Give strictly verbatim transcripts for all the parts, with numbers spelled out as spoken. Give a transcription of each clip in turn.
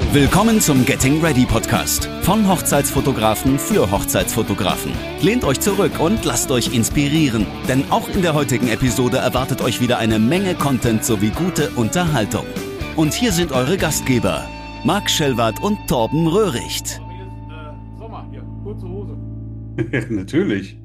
Willkommen zum Getting Ready Podcast von Hochzeitsfotografen für Hochzeitsfotografen. Lehnt euch zurück und lasst euch inspirieren, denn auch in der heutigen Episode erwartet euch wieder eine Menge Content sowie gute Unterhaltung. Und hier sind eure Gastgeber, Marc Schellwardt und Torben Röhricht. Äh, Sommer hier, kurze Hose. Natürlich.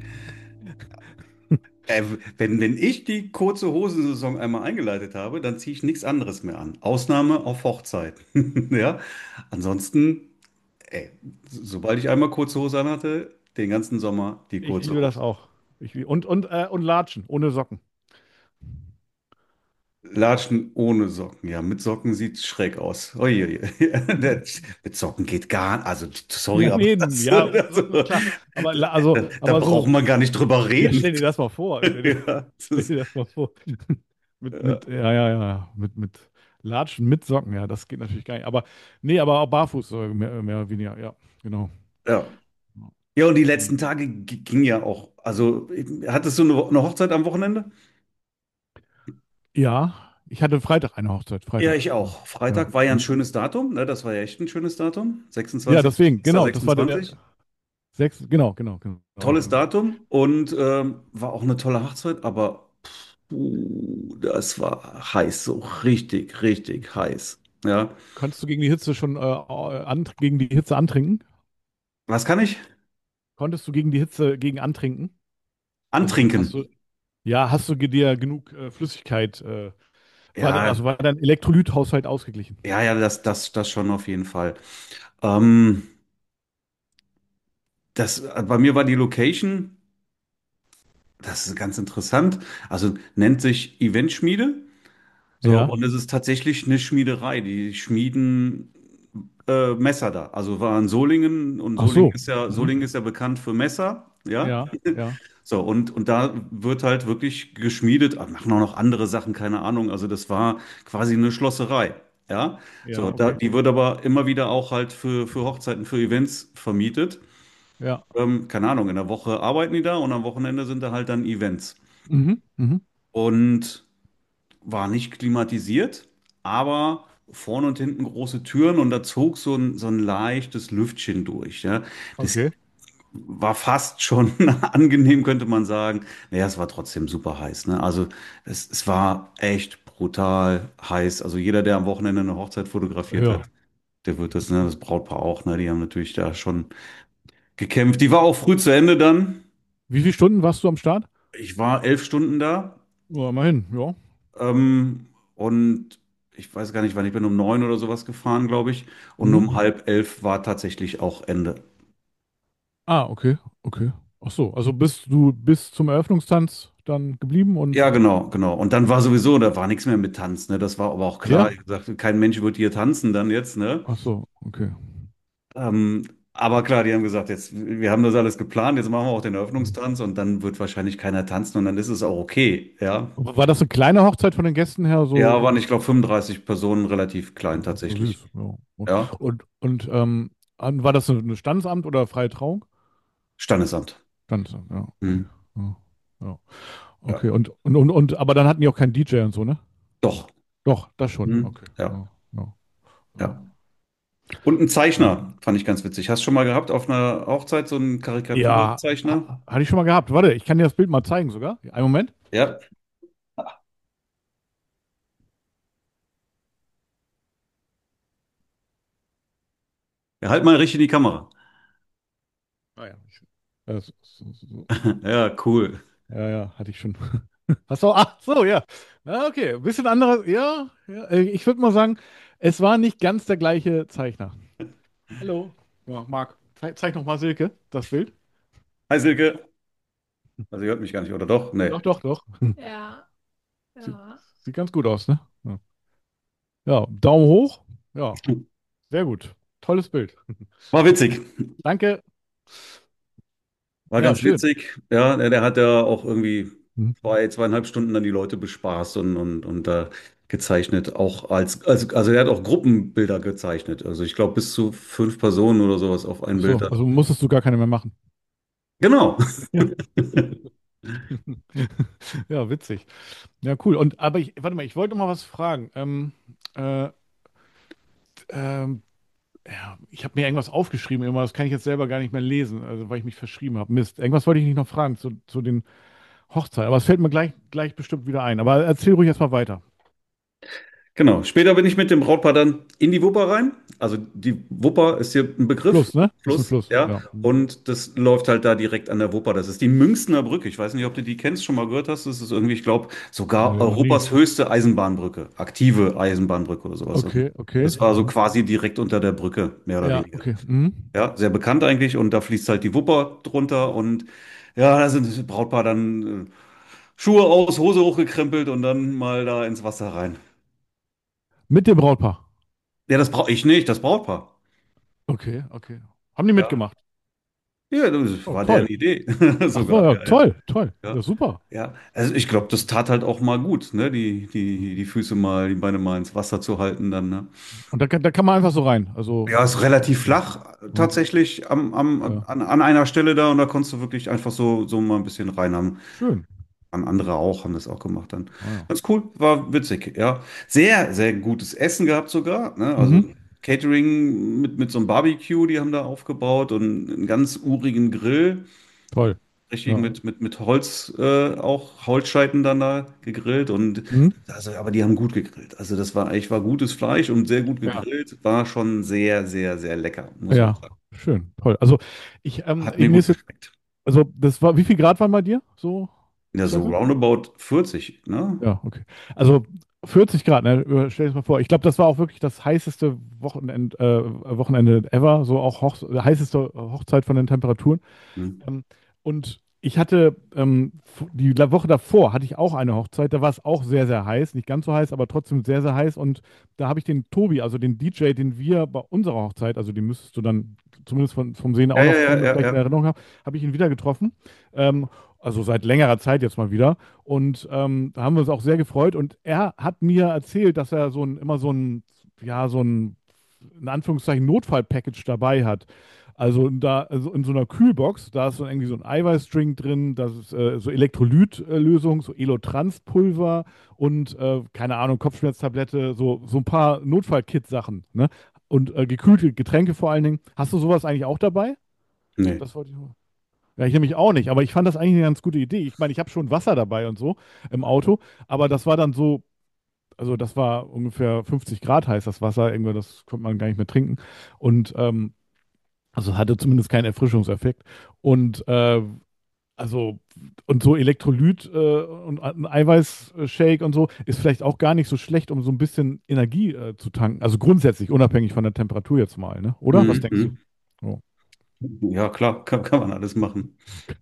Äh, wenn, wenn ich die kurze Hosensaison einmal eingeleitet habe, dann ziehe ich nichts anderes mehr an. Ausnahme auf Hochzeit. Ja? Ansonsten, ey, sobald ich einmal kurze Hose anhatte, den ganzen Sommer die Ich kurze liebe das Hose. auch. Ich, lieb- und, und, äh, und Latschen, ohne Socken. Latschen ohne Socken. Ja, mit Socken sieht schräg aus. Uiuiui. Der- Mit Socken geht gar nicht. Also, sorry, Ja, aber nee, das, ja, also, klar. Aber, la- also, da, da aber braucht so, man gar nicht drüber ja, reden. stell dir das mal vor. Stell dir, Ja, das stell ist, dir das mal vor. Mit, äh, mit, ja, ja, ja, mit, mit Latschen, mit Socken, ja, das geht natürlich gar nicht. Aber, nee, aber auch barfuß, äh, mehr, mehr oder weniger, ja, genau. ja. Ja, und die letzten Tage g- ging ja auch. Also, hattest du eine, Wo- eine Hochzeit am Wochenende? Ja, ich hatte Freitag eine Hochzeit, Ja, Freitag. ich auch. Ja, Freitag war ja ein hm. schönes Datum, ne? Das war ja echt ein schönes Datum. Ja, sechsundzwanzig, deswegen, genau, das war der, der sechsundzwanzig. sechs, genau, genau, genau, Tolles genau. Datum und ähm, war auch eine tolle Hochzeit, aber puh, das war heiß, so richtig, richtig heiß. Ja. Konntest du gegen die Hitze schon äh, an, gegen die Hitze antrinken? Was kann ich? Konntest du gegen die Hitze gegen antrinken? Also hast Antrinken. du, ja, hast du ge- dir genug äh, Flüssigkeit, äh, war, Ja, also war dein Elektrolythaushalt ausgeglichen? ja, ja, das, das, das schon auf jeden Fall. Ähm, das, bei mir war die Location. Das ist ganz interessant. Also nennt sich Eventschmiede. So, Ja. und es ist tatsächlich eine Schmiederei. Die schmieden äh, Messer da. Also war in Solingen und Ach Solingen so. ist ja, Mhm. Solingen ist ja bekannt für Messer, ja. Ja, ja. So, und, und da wird halt wirklich geschmiedet, ah, machen auch noch andere Sachen, keine Ahnung. Also das war quasi eine Schlosserei. Ja, so, Ja, da, okay. die wird aber immer wieder auch halt für, für Hochzeiten, für Events vermietet. Ja. Ähm, keine Ahnung, in der Woche arbeiten die da und am Wochenende sind da halt dann Events. Mhm. Mhm. Und war nicht klimatisiert, aber vorne und hinten große Türen und da zog so ein, so ein leichtes Lüftchen durch. Ja. Das Okay. war fast schon angenehm, könnte man sagen. Naja, es war trotzdem super heiß. Ne? Also es, es war echt brutal heiß. Also jeder, der am Wochenende eine Hochzeit fotografiert Ja. hat, der wird das, ne, das Brautpaar auch, ne? Die haben natürlich da schon gekämpft. Die war auch früh zu Ende dann. Wie viele Stunden warst du am Start? Ich war elf Stunden da. Ja, immerhin, ja. Ähm, und ich weiß gar nicht, wann ich bin um neun oder sowas gefahren, glaube ich. Und Mhm. um halb elf war tatsächlich auch Ende. Ah, okay, okay. Ach so, also bist du bis zum Eröffnungstanz dann geblieben und Ja, genau, genau. Und dann war sowieso, da war nichts mehr mit Tanz, ne? Das war aber auch klar. ja? Ich sagte, kein Mensch wird hier tanzen dann jetzt, ne? Ach so, okay. Ähm, aber klar, die haben gesagt, jetzt, wir haben das alles geplant, jetzt machen wir auch den Eröffnungstanz und dann wird wahrscheinlich keiner tanzen und dann ist es auch okay, ja. War das eine kleine Hochzeit von den Gästen her, Ja, so? waren, ich glaube, fünfunddreißig Personen, relativ klein Ja, so tatsächlich. süß, ja. Und, Ja, und, und ähm, an- war das ein Standesamt oder freie Trauung? Standesamt. Standesamt, ja, okay. Hm. Ja, ja. Ja, Okay, und, und, und, und, aber dann hatten die auch keinen D J und so, ne? doch. Doch, das schon, Hm. okay. Ja, Ja, ja, ja. ja. Und ein Ja, Zeichner fand ich ganz witzig. Hast du schon mal gehabt auf einer Hochzeit so einen ja, Karikaturzeichner? ha, hatte ich schon mal gehabt. Warte, ich kann dir das Bild mal zeigen sogar. Einen Moment. Ja. Ja, halt mal richtig in die Kamera. Ah ja. Ich, äh, so, so, so. Ja, cool. Ja, ja, hatte ich schon. Hast du, ach so, ja. Ja, okay, ein bisschen anderes. Ja, ja. äh, Ich würde mal sagen, es war nicht ganz der gleiche Zeichner. Hallo. Ja, Marc, zeig, zeig noch mal Silke das Bild. Hi Silke. Also, sie hört mich gar nicht, oder doch? Nee. Doch, doch, doch. Hm. Ja, Sieht, ja. sieht ganz gut aus, ne? Ja. Ja, Daumen hoch. Ja, sehr gut. Tolles Bild. War witzig. Danke. War Ja, ganz schön. witzig. Ja, der, der hat ja auch irgendwie Hm. zwei, zweieinhalb Stunden dann die Leute bespaßt und, und, und da gezeichnet. Auch als, also, also er hat auch Gruppenbilder gezeichnet. Also ich glaube bis zu fünf Personen oder sowas auf ein Ach so, Bild. also musstest du gar keine mehr machen. Genau. Ja. Ja, witzig. Ja, cool. Und aber ich, warte mal, ich wollte mal was fragen. Ähm, äh, ähm, ja, ich habe mir irgendwas aufgeschrieben, immer, das kann ich jetzt selber gar nicht mehr lesen, also weil ich mich verschrieben habe. Mist. Irgendwas wollte ich nicht noch fragen zu, zu den Hochzeiten, aber es fällt mir gleich, gleich bestimmt wieder ein. Aber erzähl ruhig erstmal weiter. Genau. Später bin ich mit dem Brautpaar dann in die Wupper rein. Also die Wupper ist hier ein Begriff, Fluss, ne? Ist ein Fluss, Fluss, ja. ja. Mhm. Und das läuft halt da direkt an der Wupper. Das ist die Münchner Brücke. Ich weiß nicht, ob du die kennst, schon mal gehört hast. Das ist irgendwie, ich glaube, sogar Nee, noch nie. Europas höchste Eisenbahnbrücke, aktive Eisenbahnbrücke oder sowas. Okay, okay. Das war so Mhm. quasi direkt unter der Brücke, mehr oder Ja, weniger. okay. Mhm. Ja, sehr bekannt eigentlich. Und da fließt halt die Wupper drunter. Und ja, da sind das Brautpaar dann äh, Schuhe aus, Hose hochgekrempelt und dann mal da ins Wasser rein. Mit dem Brautpaar. Ja, das brauche ich nicht, das Brautpaar. Okay, okay. Haben die Ja. mitgemacht? Ja, das Oh, war deren toll. Idee Ach, sogar. war ja Ja, ja, toll, toll. Ja, ja. super. Ja, also ich glaube, das tat halt auch mal gut, ne? Die, die, die Füße mal, die Beine mal ins Wasser zu halten dann, ne? Und da, kann- da kann man einfach so rein. Also, Ja, ist relativ flach ja, tatsächlich am, am, ja. an, an einer Stelle da und da konntest du wirklich einfach so, so mal ein bisschen rein haben. Schön. An andere auch, haben das auch gemacht dann. Ah, ja. Ganz cool, war witzig, ja. Sehr, sehr gutes Essen gehabt sogar, ne? Also Mhm. Catering mit, mit so einem Barbecue, die haben da aufgebaut und einen ganz urigen Grill. Toll. Richtig Ja. mit, mit, mit Holz, äh, auch Holzscheiten dann da gegrillt und Mhm. also, aber die haben gut gegrillt. Also das war eigentlich war gutes Fleisch und sehr gut Ja. gegrillt, war schon sehr, sehr, sehr lecker, muss man Ja. sagen. Schön. Toll. Also, ich, ähm, Hat ich, mir mir gut ist jetzt, geschmeckt. also, das war, wie viel Grad waren bei dir? So, Ja, so circa? roundabout vierzig, ne? Ja, okay. Also vierzig Grad, ne? Über- Stell dir das mal vor. Ich glaube, das war auch wirklich das heißeste Wochenend, äh, Wochenende ever. So auch Hoch heißeste Hochzeit von den Temperaturen. Hm. Ähm, und ich hatte ähm, f- die La- Woche davor hatte ich auch eine Hochzeit. Da war es auch sehr, sehr heiß. Nicht ganz so heiß, aber trotzdem sehr, sehr heiß. Und da habe ich den Tobi, also den D J, den wir bei unserer Hochzeit, also den müsstest du dann zumindest von, vom Sehen Ja, auch ja, noch ja, ähm, ja, vielleicht in ja. Erinnerung haben, habe ich ihn wieder getroffen. Ähm, also seit längerer Zeit jetzt mal wieder. Und ähm, da haben wir uns auch sehr gefreut. Und er hat mir erzählt, dass er so ein, immer so ein, ja, so ein, in Anführungszeichen, Notfallpackage dabei hat. Also da, also in so einer Kühlbox, da ist so irgendwie so ein Eiweißdrink drin, das ist äh, so Elektrolytlösung, so Elotrans-Pulver und äh, keine Ahnung, Kopfschmerztablette, so, so ein paar Notfall-Kit-Sachen, ne? Und äh, gekühlte Getränke vor allen Dingen. Hast du sowas eigentlich auch dabei? Nee. Das wollte ich nur. Ja, ich nämlich auch nicht, aber ich fand das eigentlich eine ganz gute Idee. Ich meine, ich habe schon Wasser dabei und so im Auto, aber das war dann so, also das war ungefähr fünfzig Grad heiß, das Wasser, irgendwie, das konnte man gar nicht mehr trinken. Und ähm, also hatte zumindest keinen Erfrischungseffekt. Und äh, also, und so Elektrolyt äh, und ein Eiweißshake und so ist vielleicht auch gar nicht so schlecht, um so ein bisschen Energie äh, zu tanken. Also grundsätzlich, unabhängig von der Temperatur jetzt mal, ne? Oder? Was denkst du? Mhm. So. Ja, klar, kann, kann man alles machen.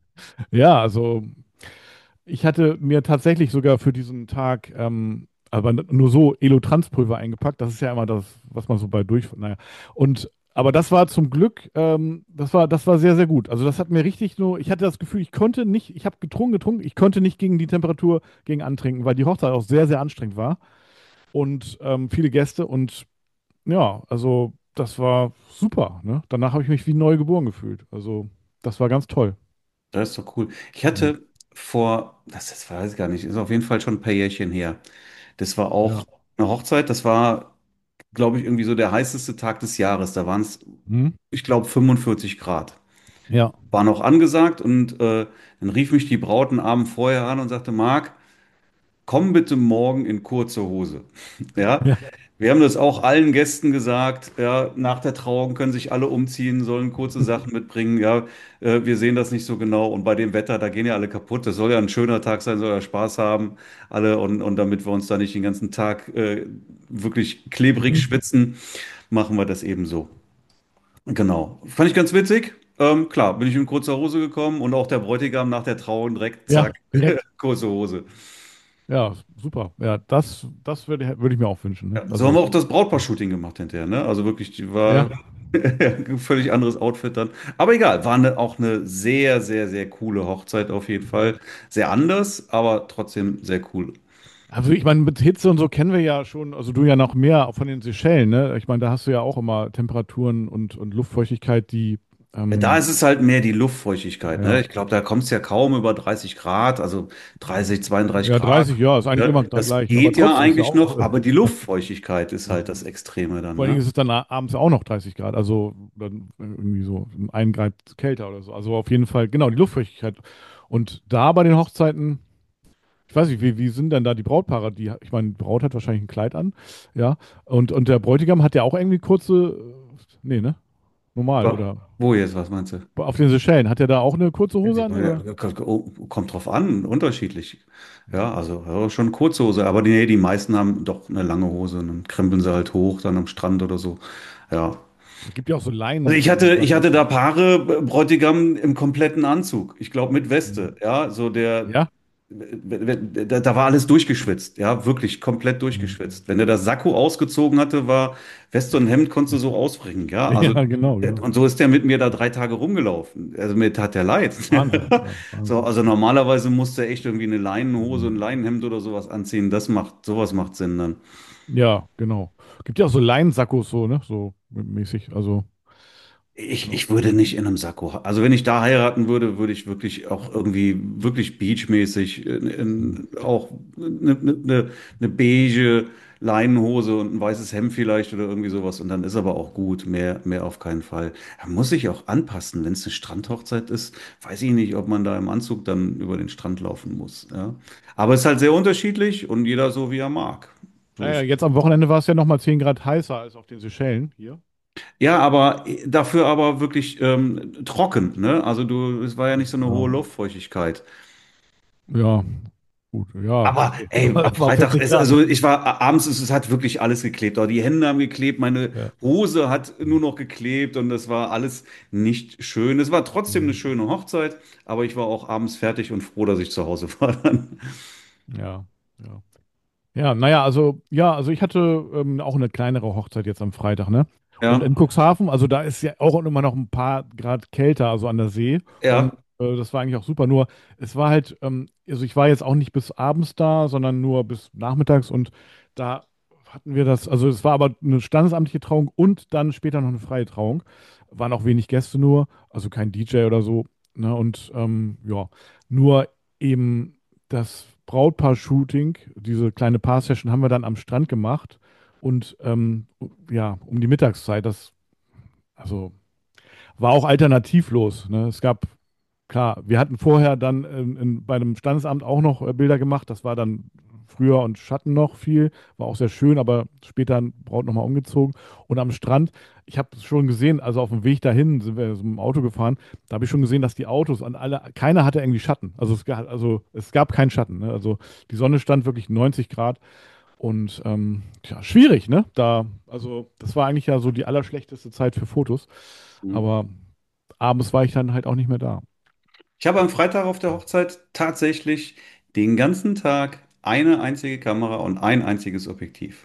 Ja, also ich hatte mir tatsächlich sogar für diesen Tag ähm, aber nur so Elotranspulver eingepackt. Das ist ja immer das, was man so bei durch. Naja. Und aber das war zum Glück, ähm, das war, das war sehr, sehr gut. Also das hat mir richtig nur, ich hatte das Gefühl, ich konnte nicht, ich habe getrunken, getrunken, ich konnte nicht gegen die Temperatur gegen antrinken, weil die Hochzeit auch sehr, sehr anstrengend war und ähm, viele Gäste und ja, also das war super. Ne? Danach habe ich mich wie neu geboren gefühlt. Also das war ganz toll. Das ist doch cool. Ich Ja. hatte vor, das, das weiß ich gar nicht, ist auf jeden Fall schon ein paar Jährchen her. Das war Ja. auch eine Hochzeit, das war, glaube ich, irgendwie so der heißeste Tag des Jahres. Da waren es, Hm? ich glaube, fünfundvierzig Grad. Ja. War noch angesagt und äh, dann rief mich die Braut einen Abend vorher an und sagte, Marc, komm bitte morgen in kurze Hose. Ja, Ja. wir haben das auch allen Gästen gesagt. Ja, nach der Trauung können sich alle umziehen, sollen kurze Sachen mitbringen. Ja, äh, wir sehen das nicht so genau. Und bei dem Wetter, da gehen ja alle kaputt. Das soll ja ein schöner Tag sein, soll ja Spaß haben, alle. Und, und damit wir uns da nicht den ganzen Tag äh, wirklich klebrig Mhm. schwitzen, machen wir das eben so. Genau. Fand ich ganz witzig. Ähm, klar, bin ich in kurzer Hose gekommen und auch der Bräutigam nach der Trauung direkt, Ja, zack, direkt. kurze Hose. Ja, super. Ja, das, das würde würde ich mir auch wünschen. Ne? Ja, so haben Also, wir auch das Brautpaar-Shooting gemacht hinterher, ne? Also wirklich, die war ja. ein völlig anderes Outfit dann. Aber egal, war eine, auch eine sehr, sehr, sehr coole Hochzeit auf jeden Fall. Sehr anders, aber trotzdem sehr cool. Also ich meine, mit Hitze und so kennen wir ja schon, also du ja noch mehr von den Seychellen, ne? Ich meine, da hast du ja auch immer Temperaturen und, und Luftfeuchtigkeit, die Ja, da Ähm, ist es halt mehr die Luftfeuchtigkeit, ne? ja. Ich glaube, da kommst du ja kaum über dreißig Grad, also dreißig, zweiunddreißig Ja, Grad. dreißig, ja, ist eigentlich Ne? immer da Das gleich. Aber geht ja trotzdem ist ja eigentlich auch. noch, Äh, aber die Luftfeuchtigkeit ist ja. halt das Extreme dann, Vor allen Dingen ne? ist es dann a- abends auch noch dreißig Grad, also dann irgendwie so ein Grad kälter oder so. Also auf jeden Fall, genau, die Luftfeuchtigkeit. Und da bei den Hochzeiten, ich weiß nicht, wie, wie sind denn da die Brautpaare? Die, ich meine, die Braut hat wahrscheinlich ein Kleid an, ja. Und, und der Bräutigam hat ja auch irgendwie kurze, äh, nee, ne? Normal, Wa- oder? Wo jetzt, was meinst du? Auf den Seychellen, hat er da auch eine kurze Hose an, oder? Ja, kommt drauf an, unterschiedlich. Ja, also ja, schon Kurzhose, aber die, nee, die meisten haben doch eine lange Hose und dann krempeln sie halt hoch, dann am Strand oder so. Ja. Es gibt ja auch so Also ich hatte, ich hatte Leinen-Varianten. da Paare, äh, Bräutigam im kompletten Anzug. Ich glaube mit Weste. Ja, so der, Ja? da, da war alles durchgeschwitzt. Ja, wirklich komplett durchgeschwitzt. Wenn er das Sakko ausgezogen hatte, war Weste und Hemd konntest du so ausbringen. Ja, also, Ja, genau, äh, genau. und so ist der mit mir da drei Tage rumgelaufen. Also mir tat der leid. Wahnsinn, ja, So, Wahnsinn. also normalerweise musste er echt irgendwie eine Leinenhose, ein Mhm. Leinenhemd oder sowas anziehen. Das macht, sowas macht Sinn dann. Ja, genau. Gibt ja auch so Leinensackos, so, ne? So mäßig, also, Ich, genau. ich würde nicht in einem Sakko. Also wenn ich da heiraten würde, würde ich wirklich auch irgendwie wirklich beachmäßig in, Mhm. in, auch eine, eine, eine beige Leinenhose und ein weißes Hemd vielleicht oder irgendwie sowas. Und dann ist aber auch gut. Mehr, mehr auf keinen Fall. Da muss sich auch anpassen. Wenn es eine Strandhochzeit ist, weiß ich nicht, ob man da im Anzug dann über den Strand laufen muss. Ja. Aber es ist halt sehr unterschiedlich und jeder so, wie er mag. So Naja, ist jetzt am Wochenende war es ja nochmal zehn Grad heißer als auf den Seychellen hier. Ja, aber dafür aber wirklich ähm, trocken, ne? Also du, es war ja nicht so eine hohe Ja, Luftfeuchtigkeit. ja, gut, ja, Aber okay. ey, am War Freitag vierzig ist, Grad, also ne? ich war abends, es, es hat wirklich alles geklebt. Auch die Hände haben geklebt, meine Ja. Hose hat nur noch geklebt und das war alles nicht schön. Es war trotzdem eine Mhm. schöne Hochzeit, aber ich war auch abends fertig und froh, dass ich zu Hause war dann. Ja, ja. Ja, naja, also, ja, also ich hatte ähm, auch eine kleinere Hochzeit jetzt am Freitag, ne? Und Ja, in Cuxhaven, also da ist ja auch immer noch ein paar Grad kälter, also an der See. Und ja, äh, das war eigentlich auch super. Nur, es war halt, ähm, also ich war jetzt auch nicht bis abends da, sondern nur bis nachmittags. Und da hatten wir das, also es war aber eine standesamtliche Trauung und dann später noch eine freie Trauung. Waren auch wenig Gäste nur, also kein D J oder so. Ne? Und ähm, ja, nur eben das Brautpaar-Shooting, diese kleine Paar-Session, haben wir dann am Strand gemacht. Und ähm, ja, um die Mittagszeit, das, also war auch alternativlos. Ne? Es gab, klar, wir hatten vorher dann ähm, in, bei einem Standesamt auch noch äh, Bilder gemacht. Das war dann früher und Schatten noch viel, war auch sehr schön, aber später ein Braut nochmal umgezogen. Und am Strand, ich habe schon gesehen, also auf dem Weg dahin sind wir so im Auto gefahren, da habe ich schon gesehen, dass die Autos an alle, keiner hatte irgendwie Schatten. Also es, ga- also es gab keinen Schatten. Ne? Also die Sonne stand wirklich neunzig Grad und ähm, ja, schwierig, ne? Da, also das war eigentlich ja so die allerschlechteste Zeit für Fotos, aber abends war ich dann halt auch nicht mehr da. ich habe am Freitag auf der Hochzeit tatsächlich den ganzen Tag eine einzige Kamera und ein einziges Objektiv.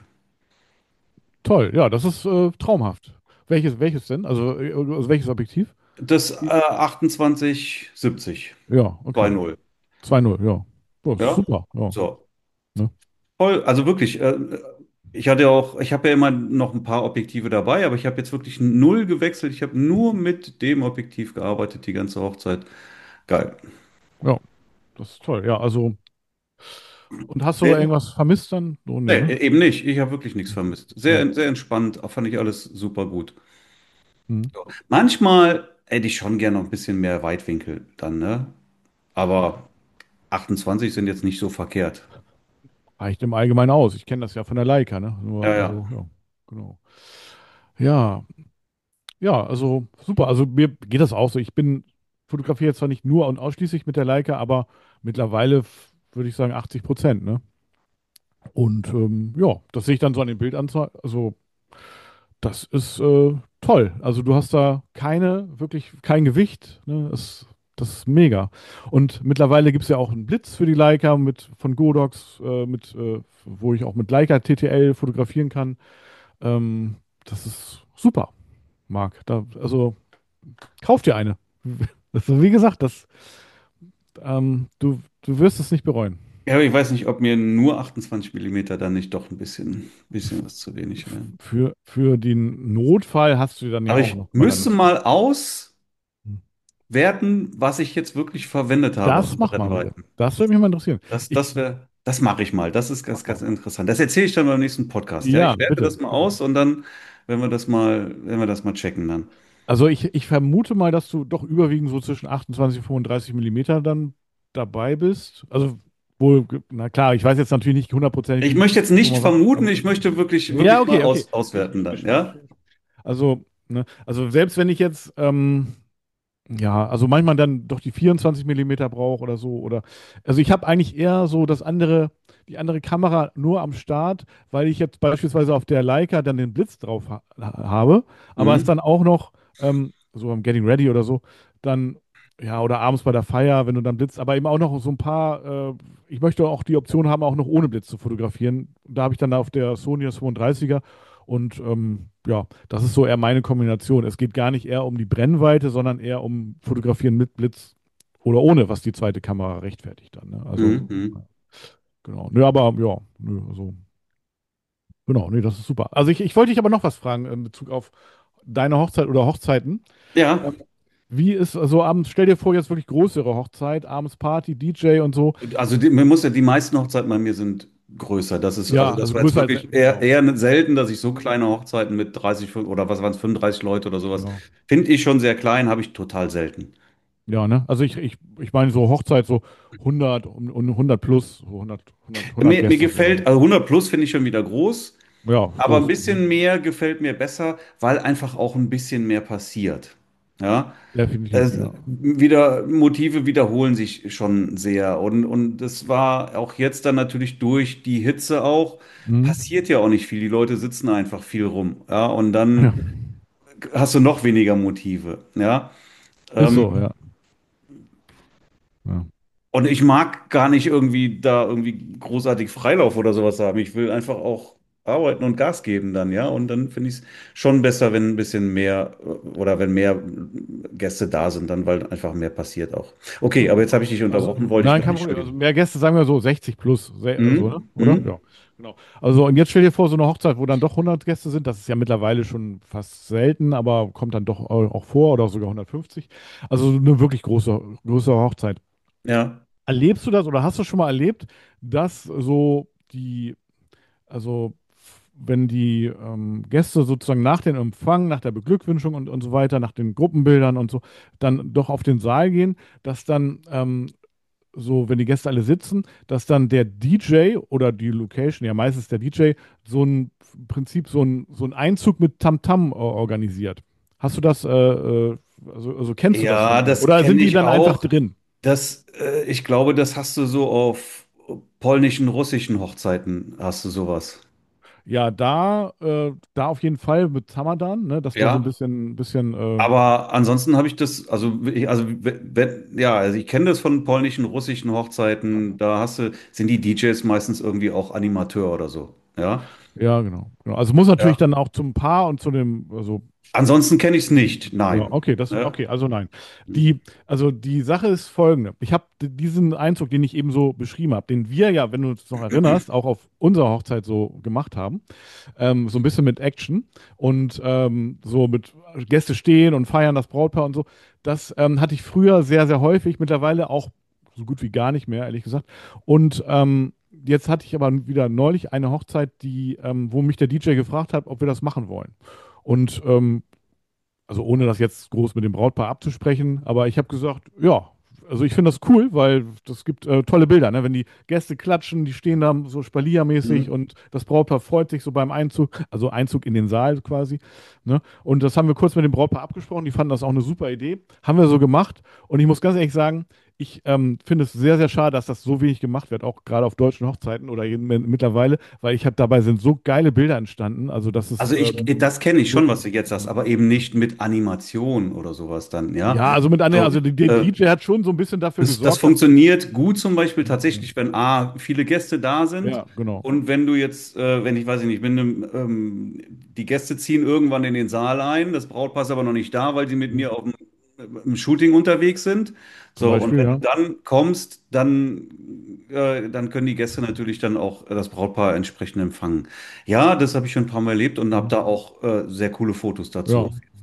Toll, ja, das ist äh, traumhaft. Welches, welches denn? Also, äh, also welches Objektiv? Das äh, achtundzwanzig siebzig Ja, okay. zwei null. zwei null, ja. Ja, ist Ja, super, ja. so. Ne? Voll, also wirklich. Äh, ich hatte auch, ich habe ja immer noch ein paar Objektive dabei, aber ich habe jetzt wirklich null gewechselt. Ich habe nur mit dem Objektiv gearbeitet, die ganze Hochzeit. Geil. Ja, das ist toll. Ja, also, und hast du Sehr, irgendwas vermisst dann? Oh, nee, nee, ne? eben nicht. Ich habe wirklich nichts vermisst. Ja. Sehr, sehr entspannt. Fand ich alles super gut. Hm. Manchmal hätte ich schon gerne noch ein bisschen mehr Weitwinkel dann, ne? Aber achtundzwanzig sind jetzt nicht so verkehrt. Reicht im Allgemeinen aus. Ich kenne das ja von der Leica, ne? Ja, Nur, ja. also, ja, genau. Ja, ja, also super. Also mir geht das auch so. Ich bin, fotografiere jetzt zwar nicht nur und ausschließlich mit der Leica, aber mittlerweile f- würde ich sagen achtzig Prozent, ne? Und ähm, ja, das sehe ich dann so an den Bildanzeigen. Also das ist äh, toll. Also du hast da keine, wirklich kein Gewicht. Ne? Das, das ist mega. Und mittlerweile gibt es ja auch einen Blitz für die Leica mit, von Godox, äh, mit, äh, wo ich auch mit Leica T T L fotografieren kann. Ähm, das ist super, Marc. Da, also kauf dir eine. Also, wie gesagt, das, ähm, du, du wirst es nicht bereuen. Ja, aber ich weiß nicht, ob mir nur achtundzwanzig Millimeter dann nicht doch ein bisschen, bisschen was zu wenig wäre. Für, für den Notfall hast du dann ja Aber auch ich noch mal müsste deine. mal aus. werten, was ich jetzt wirklich verwendet habe auf Das den mach mal bitte. Brennweiten. Das würde mich mal interessieren. Das, Ich, das wäre, das mache ich mal. Das ist ganz, ganz interessant. Das erzähle ich dann beim nächsten Podcast. Ja, ja, ich werte bitte, das mal bitte. aus und dann, wenn wir das mal, wenn wir das mal checken, dann. Also ich, ich vermute mal, dass du doch überwiegend so zwischen achtundzwanzig und fünfunddreißig Millimeter dann dabei bist. Also wohl, na klar, ich weiß jetzt natürlich nicht hundertprozentig, Ich wie möchte jetzt wie nicht man sagt, vermuten, aber ich möchte wirklich, ja, wirklich mal okay, okay. aus, Ich, auswerten ich dann, verstehe. ja? Also, ne, also selbst wenn ich jetzt, ähm, ja, also manchmal dann doch die vierundzwanzig Millimeter brauche oder so, oder, also ich habe eigentlich eher so das andere, die andere Kamera nur am Start, weil ich jetzt beispielsweise auf der Leica dann den Blitz drauf ha habe, aber es Mhm. dann auch noch, ähm, so am Getting Ready oder so, dann, ja, oder abends bei der Feier, wenn du dann blitzt, aber eben auch noch so ein paar, äh, ich möchte auch die Option haben, auch noch ohne Blitz zu fotografieren. Da habe ich dann auf der Sony das fünfunddreißiger und ähm, ja, das ist so eher meine Kombination. Es geht gar nicht eher um die Brennweite, sondern eher um Fotografieren mit Blitz oder ohne, was die zweite Kamera rechtfertigt dann. Ne? Also, Mhm. genau. Nö, aber ja, nö, also, genau, nee, das ist super. Also ich, ich wollte dich aber noch was fragen in Bezug auf deine Hochzeit oder Hochzeiten. Ja, Ähm, Wie ist so abends, stell dir vor, jetzt wirklich größere Hochzeit, abends Party, D J und so. also die, man muss ja, die meisten Hochzeiten bei mir sind größer. Das ist, also Ja, das also war jetzt größer als, wirklich eher, genau, eher selten, dass ich so kleine Hochzeiten mit dreißig fün- oder was waren es, fünfunddreißig Leute oder sowas, genau. finde ich schon sehr klein, habe ich total selten. Ja, ne? Also ich, ich, ich meine so Hochzeit so hundert und, und hundert plus, so hundert, hundert, hundert Mir, mir Gäste, so. gefällt, also hundert plus finde ich schon wieder groß, Ja, aber ein groß. Mhm. bisschen mehr gefällt mir besser, weil einfach auch ein bisschen mehr passiert. Ja, Definitiv, es, ja. wieder, Motive wiederholen sich schon sehr und, und das war auch jetzt dann natürlich durch die Hitze auch, Mhm. passiert ja auch nicht viel. Die Leute sitzen einfach viel rum, ja, und Ja, dann hast du noch weniger Motive, ja. ist Ähm, so, ja. Ja, Und ich mag gar nicht irgendwie da irgendwie großartig Freilauf oder sowas haben. Ich will einfach auch arbeiten und Gas geben dann, ja. Und dann finde ich es schon besser, wenn ein bisschen mehr äh, oder wenn mehr Gäste da sind, dann, weil einfach mehr passiert auch. Okay, aber jetzt habe ich dich also, unterbrochen, wollte ich nein, gar kein nicht. Problem. Also Entschuldigung. mehr Gäste, sagen wir so, sechzig plus, se- so, ne? Mhm. Oder? Mhm. Ja, genau. Also und jetzt stell dir vor, so eine Hochzeit, wo dann doch hundert Gäste sind, das ist ja mittlerweile schon fast selten, aber kommt dann doch au- auch vor oder sogar hundertfünfzig. Also so eine wirklich große, größere Hochzeit. Ja. Erlebst du das oder hast du schon mal erlebt, dass so die, also wenn die ähm, Gäste sozusagen nach dem Empfang, nach der Beglückwünschung und, und so weiter, nach den Gruppenbildern und so, dann doch auf den Saal gehen, dass dann ähm, so, wenn die Gäste alle sitzen, dass dann der D J oder die Location, ja meistens der D J, so ein im Prinzip so ein, so ein Einzug mit Tamtam äh, organisiert. Hast du das, äh, äh, also, also kennst du das Ja, irgendwie? das Oder kenne sind die ich dann einfach auch. drin? Das, äh, ich glaube, das hast du so auf polnischen, russischen Hochzeiten, hast du sowas. Ja, da, äh, da auf jeden Fall mit Hamadan, ne? Das war so ein Ja. bisschen, bisschen, äh, Aber ansonsten habe ich das, also, ich, also wenn, ja, also ich kenne das von polnischen, russischen Hochzeiten, da hast du, sind die D Js meistens irgendwie auch Animateur oder so. Ja. ja, genau, genau. Also muss natürlich Ja. dann auch zum Paar und zu dem, also Ansonsten kenne ich es nicht, ja, nein. okay, das, Ja. okay, also nein. Die, also die Sache ist folgende. Ich habe diesen Einzug, den ich eben so beschrieben habe, den wir ja, wenn du uns noch erinnerst, auch auf unserer Hochzeit so gemacht haben, ähm, so ein bisschen mit Action und ähm, so mit Gäste stehen und feiern das Brautpaar und so. Das ähm, hatte ich früher sehr, sehr häufig, mittlerweile auch so gut wie gar nicht mehr, ehrlich gesagt. Und ähm, jetzt hatte ich aber wieder neulich eine Hochzeit, die, ähm, wo mich der D J gefragt hat, ob wir das machen wollen. Und ähm, also ohne das jetzt groß mit dem Brautpaar abzusprechen, aber ich habe gesagt, ja, also ich finde das cool, weil das gibt äh, tolle Bilder, ne? Wenn die Gäste klatschen, die stehen da so spaliermäßig Mhm. und das Brautpaar freut sich so beim Einzug, also Einzug in den Saal quasi, ne? Und das haben wir kurz mit dem Brautpaar abgesprochen, die fanden das auch eine super Idee, haben wir so gemacht und ich muss ganz ehrlich sagen, ich ähm, finde es sehr, sehr schade, dass das so wenig gemacht wird, auch gerade auf deutschen Hochzeiten oder eben mittlerweile, weil ich habe dabei sind so geile Bilder entstanden, also das ist Also äh, ich, das kenne ich schon, wirklich. was du jetzt sagst, aber eben nicht mit Animation oder sowas dann, ja. Ja, also mit einer, So, also der der äh, D J hat schon so ein bisschen dafür Das, das gesorgt, dass. funktioniert gut zum Beispiel Ja, ja, tatsächlich, wenn A, viele Gäste da sind ja, genau. und wenn du jetzt, äh, wenn ich weiß ich nicht, wenn du, ähm, die Gäste ziehen irgendwann in den Saal ein, das Brautpaar ist aber noch nicht da, weil sie mit Mhm. mir auf dem, im Shooting unterwegs sind. Zum So, und Beispiel, wenn du ja. dann kommst, dann, äh, dann können die Gäste natürlich dann auch das Brautpaar entsprechend empfangen. Ja, das habe ich schon ein paar Mal erlebt und habe Mhm. da auch äh, sehr coole Fotos dazu. Ja. Auf.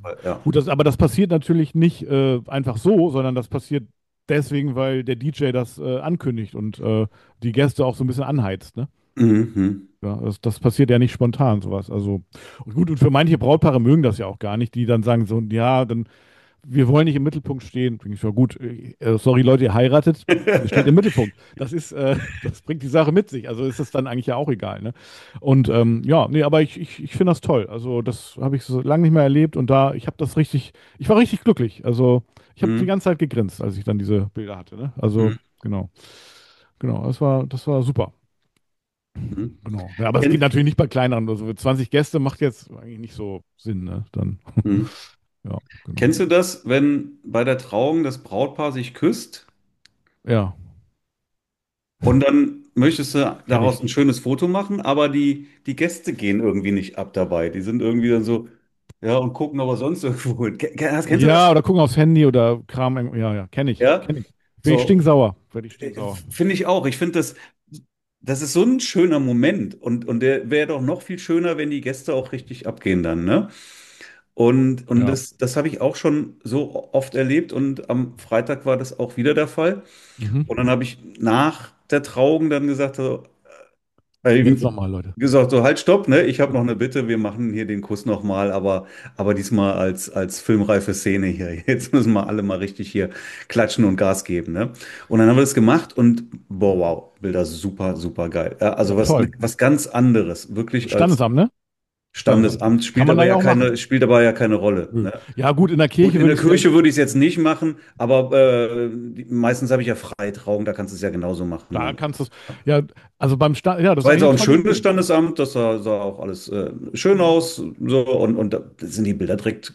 Fall, ja. Gut, das, aber das passiert natürlich nicht äh, einfach so, sondern das passiert deswegen, weil der D J das äh, ankündigt und äh, die Gäste auch so ein bisschen anheizt, ne? Mhm. Ja, das, das passiert ja nicht spontan, sowas. Also, und gut, und für manche Brautpaare mögen das ja auch gar nicht, die dann sagen so, ja, dann, wir wollen nicht im Mittelpunkt stehen. Finde ich ja gut, äh, sorry Leute, ihr heiratet, ihr steht im Mittelpunkt. Das ist, äh, das bringt die Sache mit sich. Also ist das dann eigentlich ja auch egal, ne? Und ähm, ja, nee, aber ich, ich, ich finde das toll. Also das habe ich so lange nicht mehr erlebt und da, ich habe das richtig, ich war richtig glücklich. Also ich habe die Mhm. ganze Zeit gegrinst, als ich dann diese Bilder hatte, ne? Also, Mhm. genau. Genau, das war, das war super. Mhm. Genau. Ja, aber es geht Kenn, natürlich nicht bei kleineren. Also zwanzig Gäste macht jetzt eigentlich nicht so Sinn, ne? Dann, mhm. ja, genau. Kennst du das, wenn bei der Trauung das Brautpaar sich küsst Ja, und dann möchtest du kenne daraus ich. ein schönes Foto machen, aber die, die Gäste gehen irgendwie nicht ab dabei. Die sind irgendwie dann so, ja, und gucken aber sonst irgendwo hin. Ke- ke- Kennst du Ja, das? oder gucken aufs Handy oder Kram. Ja, ja, kenne ich. Ja, Kenne ich. Bin ich so. stinksauer. Werde ich Äh, stinksauer. Finde ich auch. Ich finde das, das ist so ein schöner Moment und, und der wäre doch noch viel schöner, wenn die Gäste auch richtig abgehen dann, ne? Und, und Ja. das, das habe ich auch schon so oft erlebt und am Freitag war das auch wieder der Fall. Mhm. Und dann habe ich nach der Trauung dann gesagt, so, Jetzt äh, nochmal, Leute. gesagt, so halt, stopp, ne? Ich habe noch eine Bitte, wir machen hier den Kuss nochmal, aber, aber diesmal als, als filmreife Szene hier. Jetzt müssen wir alle mal richtig hier klatschen und Gas geben, ne? Und dann haben wir das gemacht und boah, wow, Bilder super, super geil. Ja, Ja, also was, toll. was ganz anderes, wirklich als Standesamt, ne? Standesamt. Standesamt, Kann spielt man aber da ja ja auch machen. keine, spielt aber ja keine Rolle, Nö. ne? Ja, gut, in der Gut, Kirche in würde der ich es vielleicht. Kirche würde ich es jetzt nicht machen, aber äh, die, meistens habe ich ja Freitrauung, da kannst du es ja genauso machen Da dann. kannst du es. Ja, also beim Stand. Ja, das Es ist war jetzt eigentlich auch eine ein tolle schönes Idee. Standesamt, das sah, sah auch alles äh, schön aus, so und, und da sind die Bilder direkt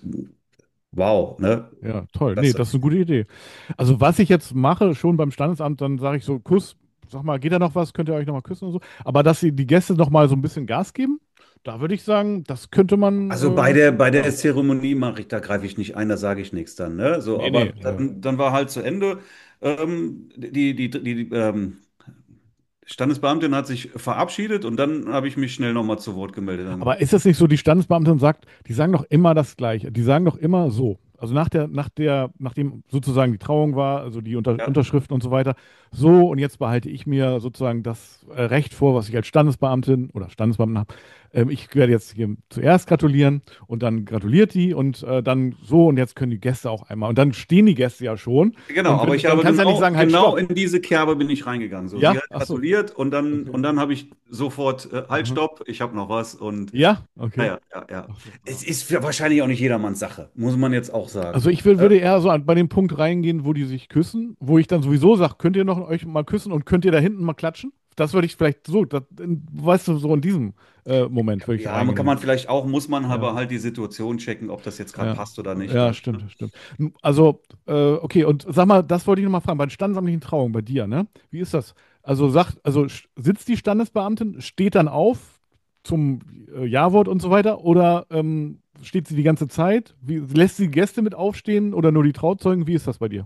wow, ne? Ja, toll. Nee, Klasse. das ist eine gute Idee. Also, was ich jetzt mache, schon beim Standesamt, dann sage ich so: Kuss, sag mal, geht da noch was? Könnt ihr euch noch mal küssen und so? Aber dass sie die Gäste noch mal so ein bisschen Gas geben, da würde ich sagen, das könnte man. Also bei der, bei Äh, der ja. Zeremonie mache ich, da greife ich nicht ein, da sage ich nichts dann, ne? So, Nee, aber nee. Ja. dann, dann war halt zu Ende. Ähm, die, die, die, die ähm, Standesbeamtin hat sich verabschiedet und dann habe ich mich schnell nochmal zu Wort gemeldet. Dann, Aber ist das nicht so, die Standesbeamtin sagt, die sagen doch immer das Gleiche. Die sagen doch immer so. Also nach der, nach der, nachdem sozusagen die Trauung war, also die Unter ja, Unterschriften und so weiter, so und jetzt behalte ich mir sozusagen das äh, Recht vor, was ich als Standesbeamtin oder Standesbeamten habe. Ähm, ich werde jetzt hier zuerst gratulieren und dann gratuliert die und äh, dann so und jetzt können die Gäste auch einmal. Und dann stehen die Gäste ja schon genau, und aber wenn, ich dann habe kannst du ja nicht genau, sagen, halt, genau stopp. in diese Kerbe bin ich reingegangen. So, sie Ja? hat Ach so. gratuliert und dann, Okay. und dann habe ich sofort, äh, halt, Mhm. stopp, ich habe noch was und Ja? Okay. naja, ja, ja. Ach so, Es ja. ist ja wahrscheinlich auch nicht jedermanns Sache, muss man jetzt auch sagen. Also ich wür- Äh, würde eher so an, bei dem Punkt reingehen, wo die sich küssen, wo ich dann sowieso sage, könnt ihr noch euch mal küssen und könnt ihr da hinten mal klatschen? Das würde ich vielleicht so, das, in, weißt du, so in diesem äh, Moment würde ich Ja, man kann man reingehen. vielleicht auch, muss man Ja, aber halt die Situation checken, ob das jetzt gerade ja, passt oder nicht ja, dann. stimmt, Ne? stimmt. N- Also, äh, okay, und sag mal, das wollte ich noch mal fragen, bei den standesamtlichen Trauungen bei dir, ne? Wie ist das? Also sagt, also sch- sitzt die Standesbeamtin, steht dann auf zum äh, Ja-Wort und so weiter, oder ähm, steht sie die ganze Zeit? Wie, lässt sie die Gäste mit aufstehen oder nur die Trauzeugen? Wie ist das bei dir?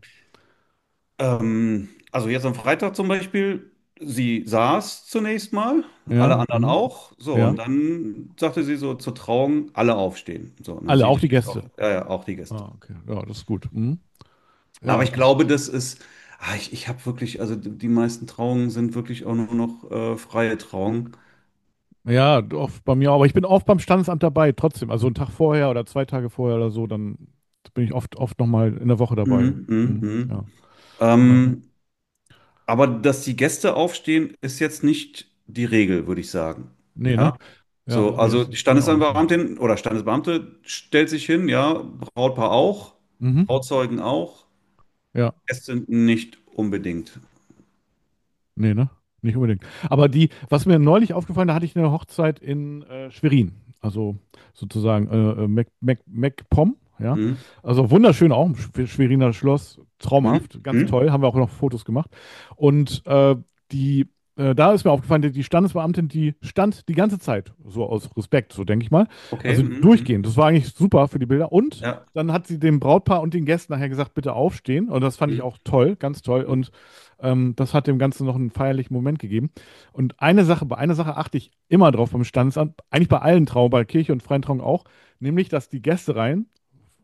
Ähm, also jetzt am Freitag zum Beispiel, sie saß zunächst mal, alle Ja, anderen mhm. auch. So, und Ja. dann sagte sie so zur Trauung, alle aufstehen. So, und dann Alle, sie auch die direkt auf. Gäste. Ja, ja, auch die Gäste. Ah, okay. Ja, das ist gut. Mhm. Aber Ja, ich glaube, das ist, ah, ich, ich habe wirklich, also die die meisten Trauungen sind wirklich auch nur noch äh, freie Trauungen. ja, oft bei mir auch. Aber ich bin oft beim Standesamt dabei, trotzdem. Also einen Tag vorher oder zwei Tage vorher oder so, dann bin ich oft, oft nochmal in der Woche dabei. Mhm, mhm, Mhm. mhm. Ja. Ja. Ähm, aber dass die Gäste aufstehen, ist jetzt nicht die Regel, würde ich sagen. Nee, ne? Ja. Ja, So, nee, also das die ist bei mir auch nicht so. Standesbeamtin oder Standesbeamte stellt sich hin, ja, Brautpaar auch, Mhm. Trauzeugen auch, Ja, Gäste nicht unbedingt. nee, ne? Nicht unbedingt. Aber die, was mir neulich aufgefallen, da hatte ich eine Hochzeit in äh, Schwerin. Also sozusagen äh, äh, Mac, Mac, MacPom, ja. Mhm. Also wunderschön auch, ein Sch- Schweriner Schloss, Mhm. traumhaft, ganz Mhm. toll, haben wir auch noch Fotos gemacht. Und äh, die, äh, da ist mir aufgefallen, die, die Standesbeamtin, die stand die ganze Zeit, so aus Respekt, so denke ich mal. Okay. Also Mhm. Mhm. durchgehend. Das war eigentlich super für die Bilder. Und Ja. dann hat sie dem Brautpaar und den Gästen nachher gesagt, bitte aufstehen. Und das fand ich Mhm. auch toll, ganz toll. Und ähm, das hat dem Ganzen noch einen feierlichen Moment gegeben. Und eine Sache, bei einer Sache achte ich immer drauf beim Standesamt, eigentlich bei allen Trauungen, bei Kirche und freien Trauungen auch, nämlich, dass die Gästereihen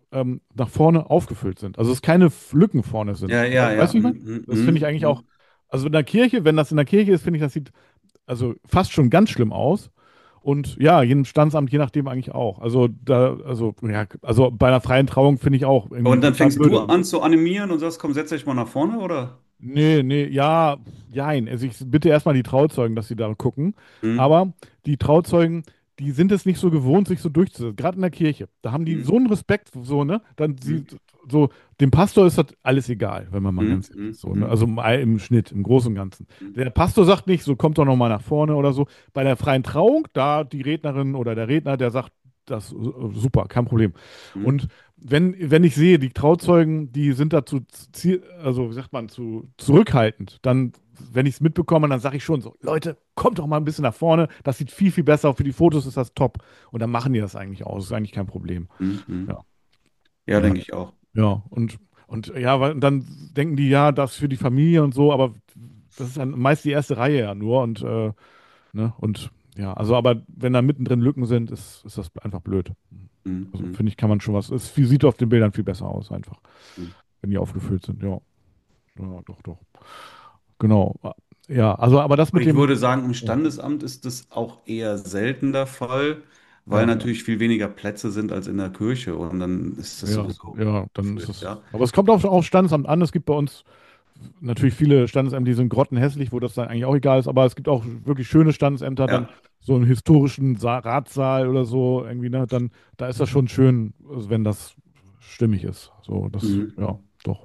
ähm, nach vorne aufgefüllt sind. Also es keine F- Lücken vorne sind. Ja, ja, ja. Weißt du, wie ich meine? Mm, Das finde ich mm, eigentlich auch, mm, also in der Kirche, wenn das in der Kirche ist, finde ich, das sieht also fast schon ganz schlimm aus. Und ja, jedem Standesamt, je nachdem eigentlich auch. Also da, also, ja, also bei einer freien Trauung finde ich auch irgendwie Und dann total fängst du blöde. an zu animieren und sagst, komm, setz dich mal nach vorne, oder? Nee, nee, ja, jein. Also ich bitte erstmal die Trauzeugen, dass sie da gucken. Mm, Aber die Trauzeugen, die sind es nicht so gewohnt, sich so durchzusetzen. Gerade in der Kirche. Da haben die mm, so einen Respekt, so, ne? Dann sie, mm, so, dem Pastor ist das alles egal, wenn man mal mm, ganz ehrlich mm, ist. So, ne? mm, Also im, im Schnitt, im Großen und Ganzen. mm, Der Pastor sagt nicht, so kommt doch noch mal nach vorne oder so. Bei der freien Trauung, da die Rednerin oder der Redner, der sagt, das äh, super, kein Problem. mm, Und wenn, wenn ich sehe, die Trauzeugen, die sind dazu, zie- also wie sagt man, zu zurückhaltend, dann, wenn ich es mitbekomme, dann sage ich schon so, Leute, kommt doch mal ein bisschen nach vorne, das sieht viel, viel besser, für die Fotos ist das top. Und dann machen die das eigentlich auch, das ist eigentlich kein Problem. mm, mm. Ja, Ja, ja, denke ich auch. ja. Und, und ja, weil dann denken die, ja, das für die Familie und so, aber das ist dann meist die erste Reihe ja nur und, äh, ne, und ja, also aber wenn da mittendrin Lücken sind, ist, ist das einfach blöd. Mm, Also mm, finde ich, kann man schon was. Es viel- sieht auf den Bildern viel besser aus, einfach, mm. wenn die aufgefüllt sind. Ja, ja, doch, doch. Genau. Ja, also, aber das Und mit ich dem. würde sagen, im Ja, Standesamt ist das auch eher selten der Fall, weil ja, ja, natürlich viel weniger Plätze sind als in der Kirche und dann ist das ja, sowieso ja, dann ist gefüllt, es. ja. Aber es kommt auch auf Standesamt an. Es gibt bei uns natürlich viele Standesämter, die sind grottenhässlich, wo das dann eigentlich auch egal ist. Aber es gibt auch wirklich schöne Standesämter, dann Ja. so einen historischen Sa Ratssaal oder so irgendwie, ne? Dann, da ist das schon schön, also wenn das stimmig ist. So, das, Mhm. ja, doch.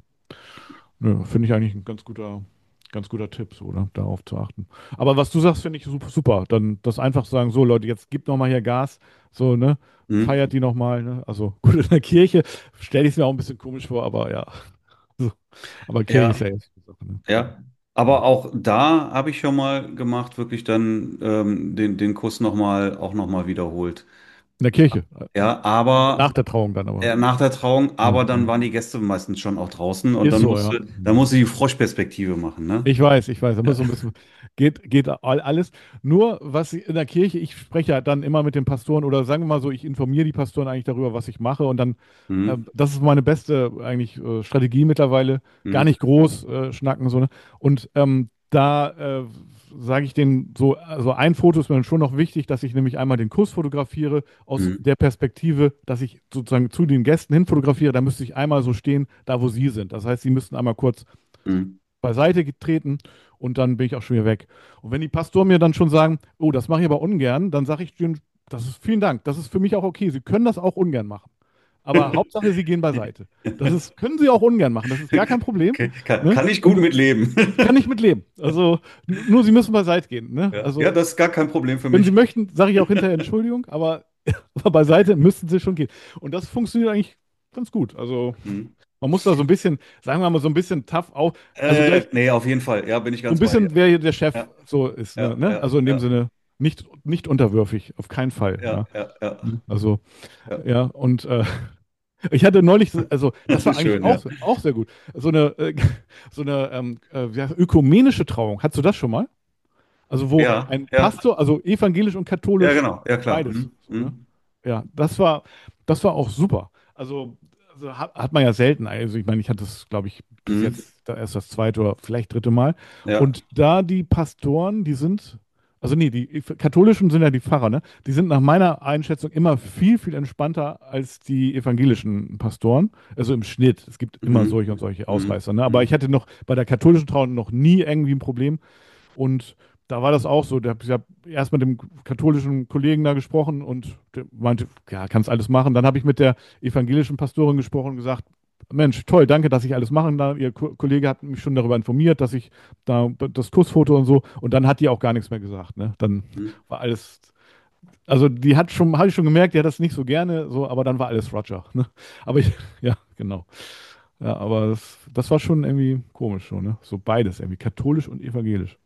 Nö, finde ich eigentlich ein ganz guter, ganz guter Tipp, so, ne, darauf zu achten. Aber was du sagst, finde ich super, super. Dann das einfach sagen, so Leute, jetzt gebt noch mal hier Gas, so, ne, Mhm. feiert die noch mal, ne. Also gut, in der Kirche stelle ich es mir auch ein bisschen komisch vor, aber ja, so. Aber Kirche ist Ja, ja jetzt die Sache, ne. ja. Aber auch da habe ich schon mal gemacht, wirklich dann ähm, den, den Kuss nochmal, auch nochmal wiederholt. In der Kirche, äh, Ja, aber nach der Trauung dann aber. äh, nach der Trauung, Ja, aber dann ja. waren die Gäste meistens schon auch draußen und Ist dann so, ja. musste, dann musste die Froschperspektive machen, ne? Ich weiß, ich weiß, da Ja. muss so ein bisschen, geht, geht all- alles. Nur, was ich- in der Kirche, ich spreche ja dann immer mit den Pastoren oder sagen wir mal so, ich informiere die Pastoren eigentlich darüber, was ich mache und dann, äh, Mhm. das ist meine beste eigentlich äh, Strategie mittlerweile, gar Mhm. nicht groß äh, schnacken, so, ne? Und ähm, da äh, sage ich denen so, also ein Foto ist mir dann schon noch wichtig, dass ich nämlich einmal den Kuss fotografiere aus Mhm. der Perspektive, dass ich sozusagen zu den Gästen hin fotografiere, da müsste ich einmal so stehen, da wo sie sind. Das heißt, sie müssten einmal kurz Mhm. beiseite getreten und dann bin ich auch schon wieder weg. Und wenn die Pastoren mir dann schon sagen, oh, das mache ich aber ungern, dann sage ich denen, das ist vielen Dank, das ist für mich auch okay. Sie können das auch ungern machen. Aber Hauptsache, Sie gehen beiseite. Das ist, können Sie auch ungern machen, das ist gar kein Problem. Okay. Kann, Ne? kann ich gut Und mitleben. kann ich mitleben. Also n- nur Sie müssen beiseite gehen. Ne? Ja. Ja, Also das ist gar kein Problem für wenn Sie mich. möchten, sage ich auch hinterher Entschuldigung, aber, aber beiseite müssten Sie schon gehen. Und das funktioniert eigentlich ganz gut. Also Mhm. man muss da so ein bisschen, sagen wir mal, so ein bisschen tough auf. Also Äh, gleich, nee, auf jeden Fall. Ja, bin ich so ein ganz bei dir. bisschen, wer hier der Chef Ja, so ist, ne? ja, ne? ja, Also in dem ja, Sinne nicht, nicht unterwürfig, auf keinen Fall, ja, ja. ja, ja, Ne? Also, ja. ja, und äh, ich hatte neulich, so- also das war eigentlich Schön, ja. auch, auch sehr gut. So eine, äh, so eine ähm, äh, wie heißt- ökumenische Trauung. Hattest du das schon mal? Also wo Ja, ein ja, Pastor, also evangelisch und ja, katholisch, genau. Ja, klar. beides. Mhm. So, ne? Mhm. Ja, das war, das war auch super. Also, also hat, hat man ja selten. Also ich meine, ich hatte es, glaube ich, bis Mhm. jetzt da erst das zweite oder vielleicht dritte Mal. Ja. Und da die Pastoren, die sind, also nee, die katholischen sind ja die Pfarrer, ne? Die sind nach meiner Einschätzung immer viel, viel entspannter als die evangelischen Pastoren. Also im Schnitt. Es gibt immer Mhm. solche und solche Mhm. Ausreißer, ne? Aber ich Mhm. hatte noch bei der katholischen Trauung noch nie irgendwie ein Problem. Und da war das auch so. Da hab Ich habe erst mit dem katholischen Kollegen da gesprochen und der meinte, ja, kannst alles machen. Dann habe ich mit der evangelischen Pastorin gesprochen und gesagt, Mensch, toll, danke, dass ich alles machen darf. Ihr Ko Kollege hat mich schon darüber informiert, dass ich da das Kussfoto und so. Und dann hat die auch gar nichts mehr gesagt. Ne? Dann Mhm. war alles, also die hat schon, habe ich schon gemerkt, die hat das nicht so gerne, so, aber dann war alles Roger. Ne? Aber ich, ja, genau. Ja, aber das, das war schon irgendwie komisch, so, ne? So beides irgendwie, katholisch und evangelisch.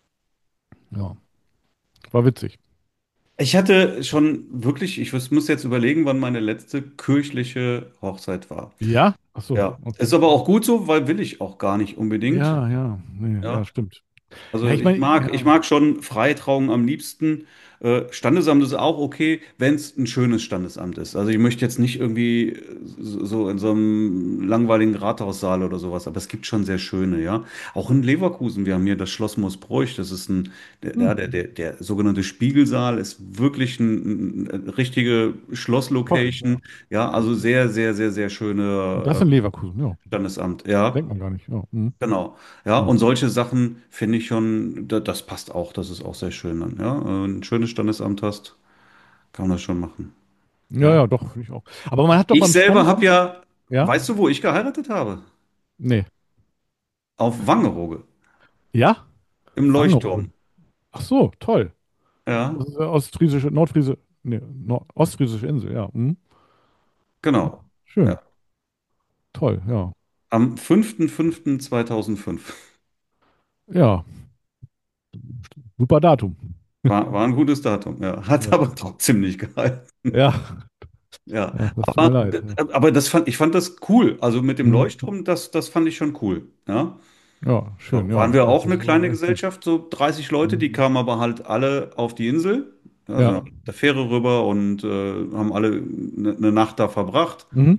Ja, war witzig. Ich hatte schon wirklich, ich wüs- muss jetzt überlegen, wann meine letzte kirchliche Hochzeit war. Ja? Ach so, Ja, okay. ist aber auch gut so, weil will ich auch gar nicht unbedingt. Ja, ja, nee, ja, Ja, stimmt. Ja, also ich ich meine, mag, ich ja, mag schon Freitrauung am liebsten, Äh, Standesamt ist auch okay, wenn es ein schönes Standesamt ist. Also ich möchte jetzt nicht irgendwie äh, so so in so einem langweiligen Rathaussaal oder sowas, aber es gibt schon sehr schöne, ja. Auch in Leverkusen, wir haben hier das Schloss Moosbräuch, das ist ein, der, Hm. ja, der, der, der sogenannte Spiegelsaal ist wirklich ein, ein, eine richtige Toll, ja. Schlosslocation. Ja, also sehr, sehr, sehr, sehr Und das schöne in äh, Leverkusen, ja. Standesamt, ja. Denkt man gar nicht. Ja. Hm. Genau. Ja, Ja. und solche Sachen finde ich schon, da, das passt auch, das ist auch sehr schön dann, ja. Äh, Ein schönes Standesamt hast, kann man das schon machen. Ja, Ja. ja, doch, finde ich auch. Aber man hat doch Ich beim selber habe Standesamt, ja, ja? weißt du, wo ich geheiratet habe? Nee. Auf Wangerooge, Ja? im Wangerooge. Leuchtturm. Ach so, toll. Ja, Das ist äh, ostfriesische, nordfriesische, nee, nord ostfriesische Insel, ja. Hm. genau. Schön. Ja. Toll, ja. Am fünften fünften zweitausendfünf. Ja, super Datum. War, war ein gutes Datum, ja. Hat Ja. aber trotzdem nicht gehalten. Ja, Ja, ja, das tut mir aber, leid. Ja, aber das fand, ich fand das cool. Also mit dem hm. Leuchtturm, das, das fand ich schon cool. Ja. Ja, schön, So, ja. waren wir Das auch eine ist äh, kleine echt gut. Gesellschaft, so dreißig Leute, die Hm. kamen aber halt alle auf die Insel, ja, sind Ja. auf der Fähre rüber und äh, haben alle eine eine Nacht da verbracht. Mhm.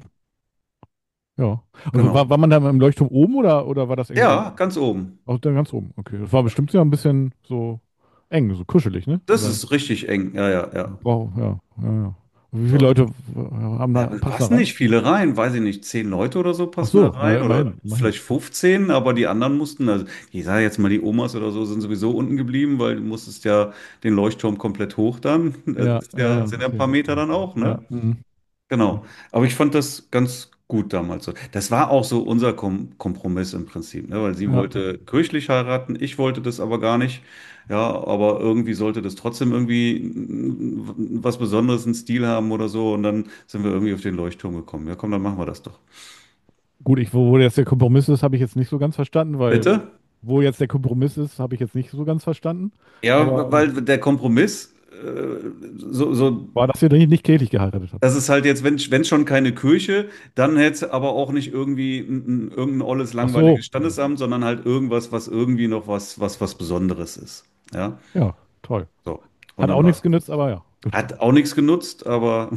Ja. Und Genau. war, war man da im Leuchtturm oben oder, oder war das irgendwie Ja, ganz oben. auch da ganz oben? Okay. Das war bestimmt ja ein bisschen so eng, so kuschelig, ne? Das Oder ist richtig eng. Ja, ja, ja. wow, ja, ja, ja. Und wie viele So. Leute äh, haben Ja, da, aber passen da passen rein? nicht viele rein, weiß ich nicht, zehn Leute oder so Ach passen da so, naja, rein oder immerhin, immerhin. vielleicht fünfzehn, aber die anderen mussten, also ich sage jetzt mal, die Omas oder so sind sowieso unten geblieben, weil du musstest ja den Leuchtturm komplett hoch dann. Das Ja, ist ja, ja, ja, sind ja ein okay. paar Meter dann auch, Ja, ne? mhm. Genau. Aber ich fand das ganz gut damals so. Das war auch so unser Kom Kompromiss im Prinzip, ne? Weil sie Ja. wollte kirchlich heiraten, ich wollte das aber gar nicht. Ja, aber irgendwie sollte das trotzdem irgendwie mm, was Besonderes, einen Stil haben oder so. Und dann sind wir irgendwie auf den Leuchtturm gekommen. Ja, komm, dann machen wir das doch. Gut, ich, wo wo jetzt der Kompromiss ist, habe ich jetzt nicht so ganz verstanden, weil Bitte? wo jetzt der Kompromiss ist, habe ich jetzt nicht so ganz verstanden. Ja, Aber weil der Kompromiss, äh, so, so, war, dass ihr nicht, nicht kirchlich geheiratet habt. das ist halt jetzt, wenn wenn schon keine Kirche, dann hätte aber auch nicht irgendwie ein, ein, irgendein olles, Ach so. langweiliges Standesamt, sondern halt irgendwas, was irgendwie noch was, was, was Besonderes ist. Ja, Ja, toll. so, Hat auch wunderbar. nichts genützt, aber ja. Hat auch nichts genutzt, aber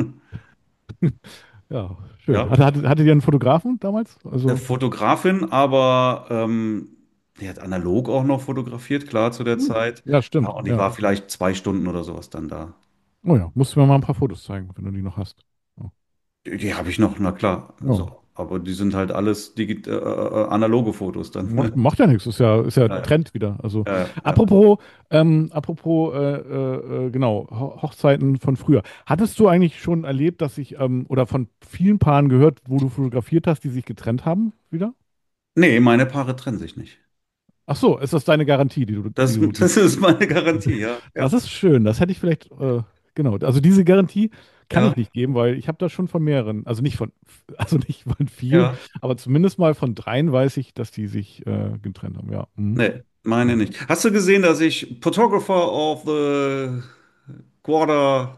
Ja, schön. ja, Hatte, hatte, hattet ihr einen Fotografen damals? äh, Also, Fotografin, aber ähm, die hat analog auch noch fotografiert, klar, zu der hm. Zeit. Ja, Ja, stimmt. und die Ja. war vielleicht zwei Stunden oder sowas dann da. Oh ja, musst du mir mal ein paar Fotos zeigen, wenn du die noch hast. Ja. Die, die habe ich noch, na klar. Ja. Also, aber die sind halt alles digit äh, äh, analoge Fotos dann. Macht, macht ja nichts, ist ja, ist ja Ja, Trend wieder. Also, ja, ja. apropos, ähm, apropos, äh, äh, äh, genau, Ho Hochzeiten von früher. Hattest du eigentlich schon erlebt, dass sich, ähm, oder von vielen Paaren gehört, wo du fotografiert hast, die sich getrennt haben wieder? Nee, meine Paare trennen sich nicht. Ach so, ist das deine Garantie, die du, die Das, du das gibst? ist meine Garantie, ja. Das Ja, ist schön, das hätte ich vielleicht, äh, genau, also diese Garantie kann ich ja, nicht geben, weil ich habe das schon von mehreren, also nicht von, also nicht von vielen, ja. aber zumindest mal von dreien weiß ich, dass die sich äh, getrennt haben, ja. Mhm. Nee, meine Ja. nicht. Hast du gesehen, dass ich Photographer of the Quarter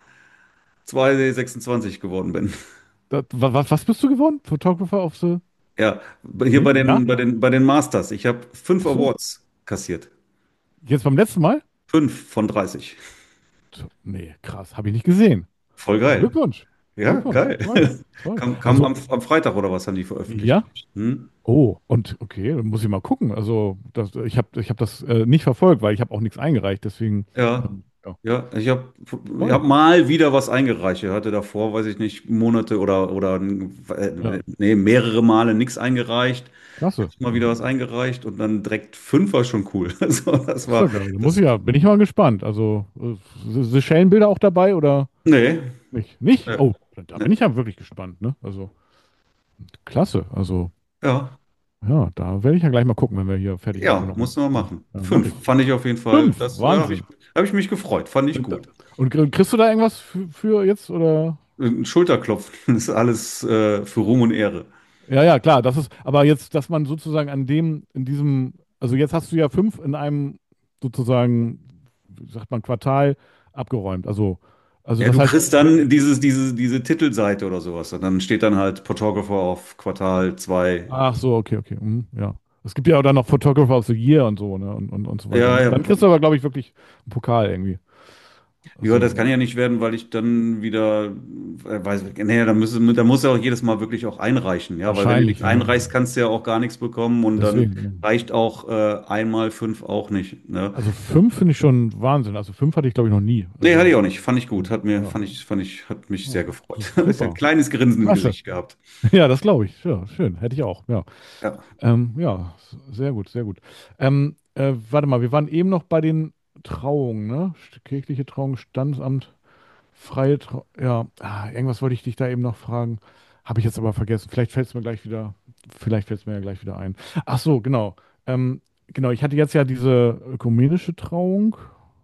zwanzig sechsundzwanzig geworden bin? Das, wa, wa, was bist du geworden? Photographer of the. Ja, hier Nee, bei ja? den, bei den, bei den Masters. Ich habe fünf Ach so. Awards kassiert. Jetzt beim letzten Mal? Fünf von dreißig. Tch, nee, krass, habe ich nicht gesehen. Voll geil. Glückwunsch. Ja, Glückwunsch. geil. Toll, toll. Kam, kam am, Also, am Freitag oder was haben die veröffentlicht? ja. Hm? Oh, und okay, dann muss ich mal gucken. Also, das, ich habe ich hab das äh, nicht verfolgt, weil ich habe auch nichts eingereicht, deswegen. Ja, Ähm, ja, ja, ich habe ich toll. hab mal wieder was eingereicht. Ich hatte davor, weiß ich nicht, Monate oder, oder Ja, äh, nee, mehrere Male nichts eingereicht. klasse. Jetzt mal Ja. wieder was eingereicht und dann direkt fünf war schon cool. Also das Ist war ja geil. Da muss das. ich ja, bin ich mal gespannt. Also, äh, Se- Seychellenbilder auch dabei oder Nee, nicht? Nicht? nee, Oh, da bin nee. ich ja wirklich gespannt, ne? Also, klasse. Also, Ja, ja, da werde ich ja gleich mal gucken, wenn wir hier fertig ja, aufgenommen musst du mal haben. machen. Ja, mache ich. Fünf fand ich auf jeden Fall. Fünf, Das, ja, habe ich, Wahnsinn. hab ich mich gefreut. Fand ich Und, da- gut. und krie- kriegst du da irgendwas für, für jetzt oder? Ein Schulterklopfen ist alles äh, für Ruhm und Ehre. Ja, ja, klar, das ist, aber jetzt, dass man sozusagen an dem, in diesem, also jetzt hast du ja fünf in einem sozusagen, wie sagt man, Quartal abgeräumt. Also, also Ja, das du heißt, kriegst dann dieses, diese, diese Titelseite oder sowas. Und dann steht dann halt Photographer auf Quartal zwei. ach so, okay, okay, mhm, ja. Es gibt ja auch dann noch Photographer of the Year und so, ne, und, und, und so weiter. Ja, Und ja, dann kriegst du aber, glaube ich, wirklich einen Pokal irgendwie. Ja, das Also, kann ja nicht werden, weil ich dann wieder, äh, weiß, nee, da müssen, da muss er auch jedes Mal wirklich auch einreichen, ja, weil wenn du wahrscheinlich, nicht ja. einreichst, kannst du ja auch gar nichts bekommen und dann Deswegen, ja. reicht auch äh, einmal fünf auch nicht, ne? Also fünf finde ich schon Wahnsinn. Also fünf hatte ich, glaube ich, noch nie. Nee, hatte Also, ich auch nicht, fand ich gut, hat mir, ja. fand ich, fand ich, hat mich sehr Ja, gefreut. su- Ist ein super. kleines Grinsen im Klasse. Gesicht gehabt. Ja, das glaube ich. Ja, schön. Hätte ich auch. Ja, Ja. ähm, ja, s- sehr gut, sehr gut. Ähm, äh, warte mal, wir waren eben noch bei den Trauungen, ne? St- Kirchliche Trauung, Standesamt, freie Trauung. Ja, ah, irgendwas wollte ich dich da eben noch fragen. Habe ich jetzt aber vergessen. Vielleicht fällt es mir gleich wieder, vielleicht fällt es mir ja gleich wieder ein. Ach so, genau. Ähm, genau, ich hatte jetzt ja diese ökumenische Trauung.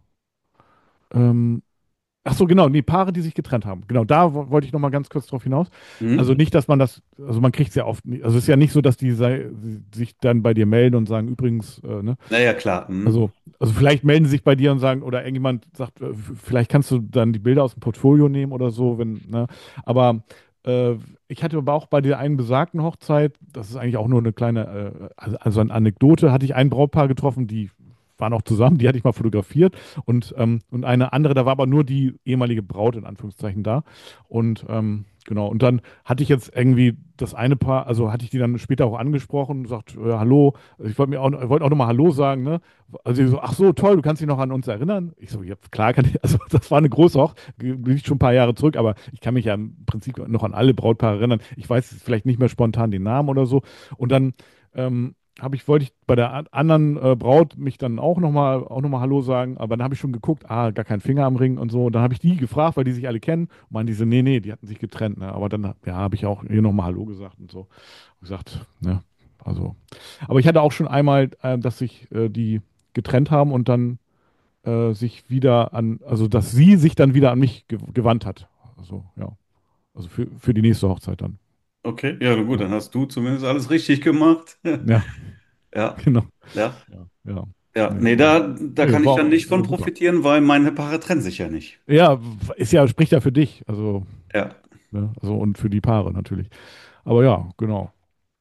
Ähm, Ach so, genau, nee, Paare, die sich getrennt haben. Genau, da wo- wollte ich noch mal ganz kurz drauf hinaus. Also Mhm. nicht, dass man das, also man kriegt es ja oft, nicht- also es ist ja nicht so, dass die sei, sie- sich dann bei dir melden und sagen, übrigens, äh, ne, Naja, klar. Mhm. also, also vielleicht melden sie sich bei dir und sagen, oder irgendjemand sagt, äh, f- vielleicht kannst du dann die Bilder aus dem Portfolio nehmen oder so, wenn, ne, aber äh, ich hatte aber auch bei der einen besagten Hochzeit, das ist eigentlich auch nur eine kleine, äh, also, also eine Anekdote, hatte ich ein Brautpaar getroffen, die waren auch zusammen, die hatte ich mal fotografiert und, ähm, und eine andere, da war aber nur die ehemalige Braut in Anführungszeichen da und ähm, genau, und dann hatte ich jetzt irgendwie das eine Paar, also hatte ich die dann später auch angesprochen, sagt, äh, hallo, ich wollte mir auch, ich wollte auch nochmal Hallo sagen, ne? Also ich so, ach so, toll, du kannst dich noch an uns erinnern? Ich so, ja, klar kann ich, also das war eine große Hoch, liegt schon ein paar Jahre zurück, aber ich kann mich ja im Prinzip noch an alle Brautpaare erinnern. Ich weiß jetzt vielleicht nicht mehr spontan den Namen oder so. Und dann ähm, habe ich, wollte ich bei der a- anderen äh, Braut mich dann auch nochmal auch noch mal Hallo sagen, aber dann habe ich schon geguckt, ah, gar kein Finger am Ring und so. Und dann habe ich die gefragt, weil die sich alle kennen. Und meinen diese, nee, nee, die hatten sich getrennt. Ne? Aber dann, ja, habe ich auch ihr nochmal Hallo gesagt und so. Gesagt, ne, also. Aber ich hatte auch schon einmal, äh, dass sich äh, die getrennt haben und dann äh, sich wieder an, also dass sie sich dann wieder an mich ge gewandt hat. Also, ja. Also für, für die nächste Hochzeit dann. Okay, ja, gut, Ja, dann hast du zumindest alles richtig gemacht. ja, Ja, genau. ja. Ja, ja. Ja, Nee, nee, aber da, da nee, kann ich dann war, nicht von war super. profitieren, weil meine Paare trennen sich ja nicht. Ja, ist ja, spricht ja für dich. Also, Ja. ne, also und für die Paare natürlich. Aber ja, genau.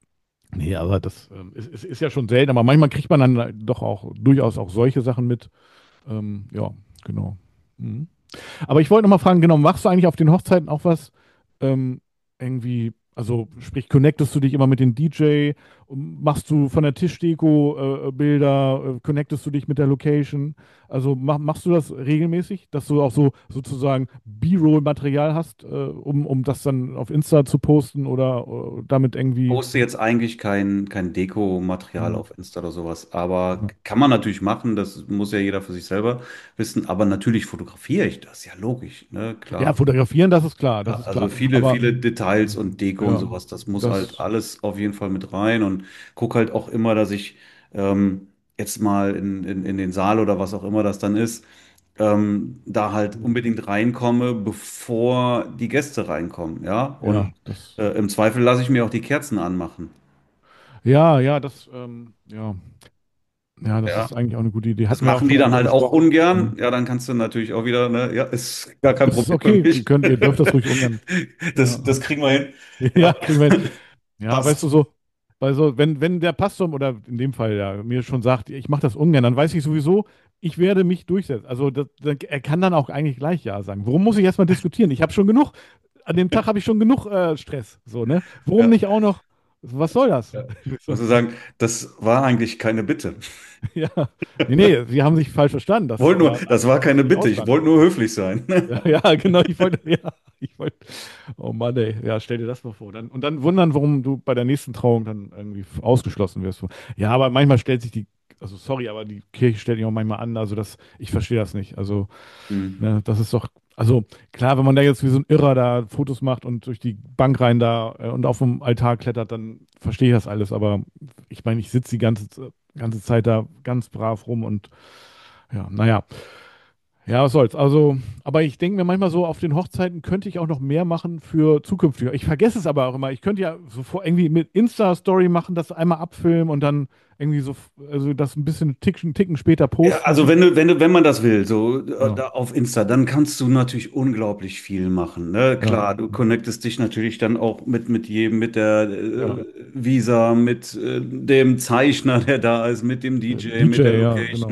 Nee, aber das ähm, ist, ist, ist ja schon selten, aber manchmal kriegt man dann doch auch durchaus auch solche Sachen mit. Ähm, ja, genau. Mhm. Aber ich wollte noch mal fragen, genau, machst du eigentlich auf den Hochzeiten auch was ähm, irgendwie, also sprich, connectest du dich immer mit dem D J, machst du von der Tischdeko äh, Bilder, äh, connectest du dich mit der Location? Also mach, machst du das regelmäßig, dass du auch so sozusagen B-Roll-Material hast, äh, um, um das dann auf Insta zu posten oder äh, damit irgendwie. Poste jetzt eigentlich kein, kein Deko-Material Hm, auf Insta oder sowas, aber ja. kann man natürlich machen, das muss ja jeder für sich selber wissen, aber natürlich fotografiere ich das, ja logisch, ne, Ja, klar. fotografieren, das ist klar, Ja, das ist also klar. viele, Aber viele Details und Deko und ja, sowas, das muss halt das, alles auf jeden Fall mit rein und guck halt auch immer, dass ich ähm, jetzt mal in, in, in den Saal oder was auch immer das dann ist, ähm, da halt unbedingt reinkomme, bevor die Gäste reinkommen, ja. ja, Und das. äh, im Zweifel lasse ich mir auch die Kerzen anmachen. Ja, ja, das, ähm, ja, ja, das Ja. ist eigentlich auch eine gute Idee. Das Hatten wir auch machen die schon mal dann drüber halt auch gesprochen. ungern. Hm. Ja, dann kannst du natürlich auch wieder, ne, ja, ist gar kein Das ist Problem für okay, mich. könnt, ihr dürft das ruhig ungern. Das, Ja, das kriegen wir hin. ja, Ja, kriegen wir hin. Ja, weißt du passt. so, weil so, wenn, wenn der Pastor oder in dem Fall ja mir schon sagt, ich mache das ungern, dann weiß ich sowieso, ich werde mich durchsetzen. Also das, das, er kann dann auch eigentlich gleich Ja sagen. Warum muss ich erstmal diskutieren? Ich habe schon genug, an dem Tag habe ich schon genug äh, Stress. So, ne? Warum Ja. nicht auch noch, was soll das? Ja. So, Muss ich sagen, das war eigentlich keine Bitte. ja. Nee, nee, Sie haben sich falsch verstanden. Das Wollte nur, war das war keine nicht Bitte, ich Ausland. wollte nur höflich sein. Ja, ja, genau, ich wollte, ja, ich wollte, oh Mann, ey, ja, stell dir das mal vor. Dann, und dann wundern, warum du bei der nächsten Trauung dann irgendwie ausgeschlossen wirst. Ja, aber manchmal stellt sich die, also sorry, aber die Kirche stellt sich auch manchmal an, also das, ich verstehe das nicht. Also, Hm. ne, das ist doch, also klar, wenn man da jetzt wie so ein Irrer da Fotos macht und durch die Bank rein da äh, und auf dem Altar klettert, dann verstehe ich das alles, aber ich meine, ich sitze die ganze, ganze Zeit da ganz brav rum und ja, naja. Ja, was soll's. Also, aber ich denke mir manchmal so, auf den Hochzeiten könnte ich auch noch mehr machen für zukünftige. Ich vergesse es aber auch immer. Ich könnte ja sofort irgendwie mit Insta-Story machen, das einmal abfilmen und dann irgendwie so, also das ein bisschen einen Ticken, Ticken später Ja, posten. also wenn du, wenn du, wenn man das will, so äh, Ja, da auf Insta, dann kannst du natürlich unglaublich viel machen. Ne? ja, Klar, du connectest dich natürlich dann auch mit, mit jedem, mit der ja. äh, Visa, mit äh, dem Zeichner, der da ist, mit dem Äh, D J, mit der D J, ja, genau. Location.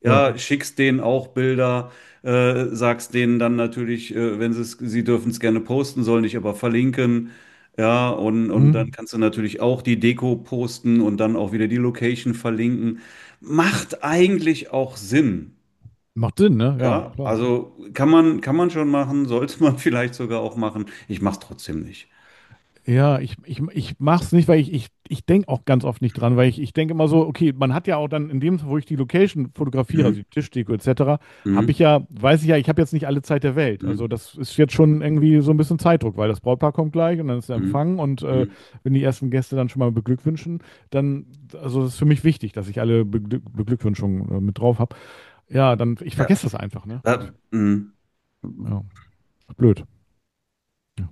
Ja. ja, schickst denen auch Bilder, äh, sagst denen dann natürlich, äh, wenn sie es, sie dürfen es gerne posten, sollen dich aber verlinken. Ja, und, und dann Mhm. kannst du natürlich auch die Deko posten und dann auch wieder die Location verlinken. Macht eigentlich auch Sinn. Macht Sinn, ne? Ja, Ja, klar. also kann man, kann man schon machen, sollte man vielleicht sogar auch machen. Ich mach's trotzdem nicht. Ja, ich, ich, ich mache es nicht, weil ich, ich, ich denke auch ganz oft nicht dran, weil ich, ich denke immer so, okay, man hat ja auch dann in dem, wo ich die Location fotografiere, also Mhm. die Tischdeko et cetera, habe Mhm. ich ja, weiß ich ja, ich habe jetzt nicht alle Zeit der Welt. Also Mhm. das ist jetzt schon irgendwie so ein bisschen Zeitdruck, weil das Brautpaar kommt gleich und dann ist der Mhm. Empfang und äh, Mhm. wenn die ersten Gäste dann schon mal beglückwünschen, dann, also das ist für mich wichtig, dass ich alle Beglück Beglückwünschungen äh, mit drauf habe. Ja, dann, ich Ja. vergesse das einfach, ne? Äh, Und, mhm. ja, blöd. Ja,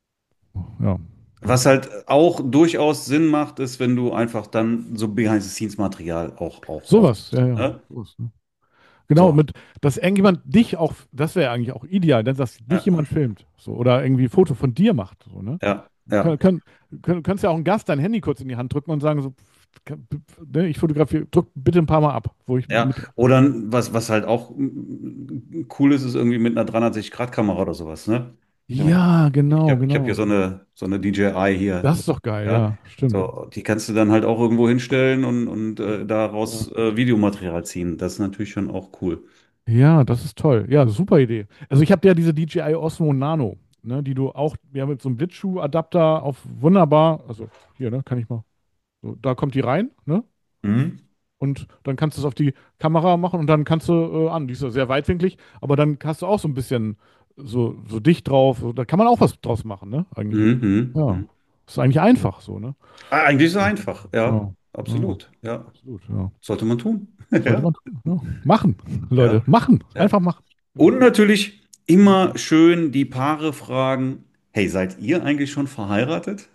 ja. Was halt auch durchaus Sinn macht, ist, wenn du einfach dann so Behind-the-Scenes-Material auch, auch Sowas, aufnimmst. ja, ja. Ne? Sowas, ne? Genau, So. mit, dass irgendjemand dich auch, das wäre eigentlich auch ideal, ne, dass dich Ja, jemand filmt, so, oder irgendwie ein Foto von dir macht, so, ne? ja, Können, ja. können, können, könntest ja auch einen Gast dein Handy kurz in die Hand drücken und sagen, so, kann- ne, ich fotografiere, drück bitte ein paar Mal ab, wo ich Ja. mit. Oder was, was halt auch mm, cool ist, ist irgendwie mit einer dreihundertsechzig-Grad-Kamera oder sowas, ne? Ja. Ja, Ich genau, habe ich hab hier genau. so eine, so eine D J I hier. Das ist doch geil, Ja. ja, stimmt. So, die kannst du dann halt auch irgendwo hinstellen und, und äh, Ja. daraus äh, Videomaterial ziehen. Das ist natürlich schon auch cool. Ja, das ist toll. Ja, super Idee. Also ich habe ja diese D J I Osmo Nano, ne, die du auch, ja, mit so einem Blitzschuh-Adapter auf wunderbar, also hier, ne, kann ich mal, so, da kommt die rein, ne? Mhm. Und dann kannst du es auf die Kamera machen und dann kannst du äh, an. Die ist ja sehr weitwinklig, aber dann hast du auch so ein bisschen so, so dicht drauf. So, da kann man auch was draus machen, ne? Eigentlich. Mhm. Mhm. Ja. Mhm. Ist eigentlich einfach so, ne? Ah, eigentlich so einfach, ja, Ja. Ja. absolut, ja, Absolut, ja. sollte man tun, Sollte ja, man tun. Ja. Machen, Leute. ja, Machen. ja. Einfach machen. Ja. Und natürlich immer schön die Paare fragen, hey, seid ihr eigentlich schon verheiratet?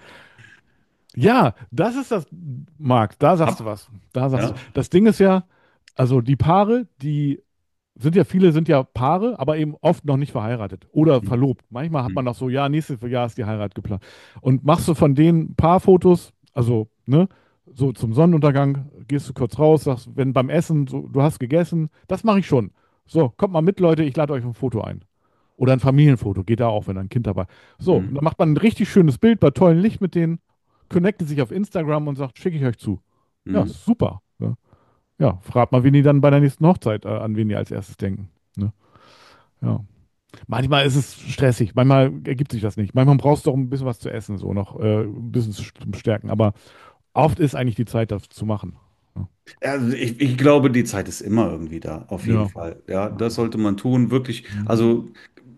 Ja, das ist das, Marc, da sagst du Hab, was. Da sagst du. ja, Das Ding ist ja, also die Paare, die sind ja, viele sind ja Paare, aber eben oft noch nicht verheiratet oder mhm. verlobt. Manchmal hat man Mhm. noch so, ja, nächstes Jahr ist die Heirat geplant. Und machst du von denen Paarfotos, also, ne, so zum Sonnenuntergang, gehst du kurz raus, sagst, wenn beim Essen, so, du hast gegessen, das mache ich schon. So, kommt mal mit, Leute, ich lade euch ein Foto ein. Oder ein Familienfoto, geht da auch, wenn ein Kind dabei ist. So, und Mhm. dann macht man ein richtig schönes Bild bei tollem Licht mit denen, connectet sich auf Instagram und sagt, schicke ich euch zu. Ja, Mhm. super. Ja, ja, fragt mal, wen die dann bei der nächsten Hochzeit, äh, an wen die als erstes denken. Ne? Ja. Manchmal ist es stressig, manchmal ergibt sich das nicht. Manchmal brauchst du auch ein bisschen was zu essen, so noch äh, ein bisschen zum Stärken. Aber oft ist eigentlich die Zeit, das zu machen. Ja, Also ich, ich glaube, die Zeit ist immer irgendwie da, auf jeden ja. Fall. Ja, das sollte man tun, wirklich. Mhm. Also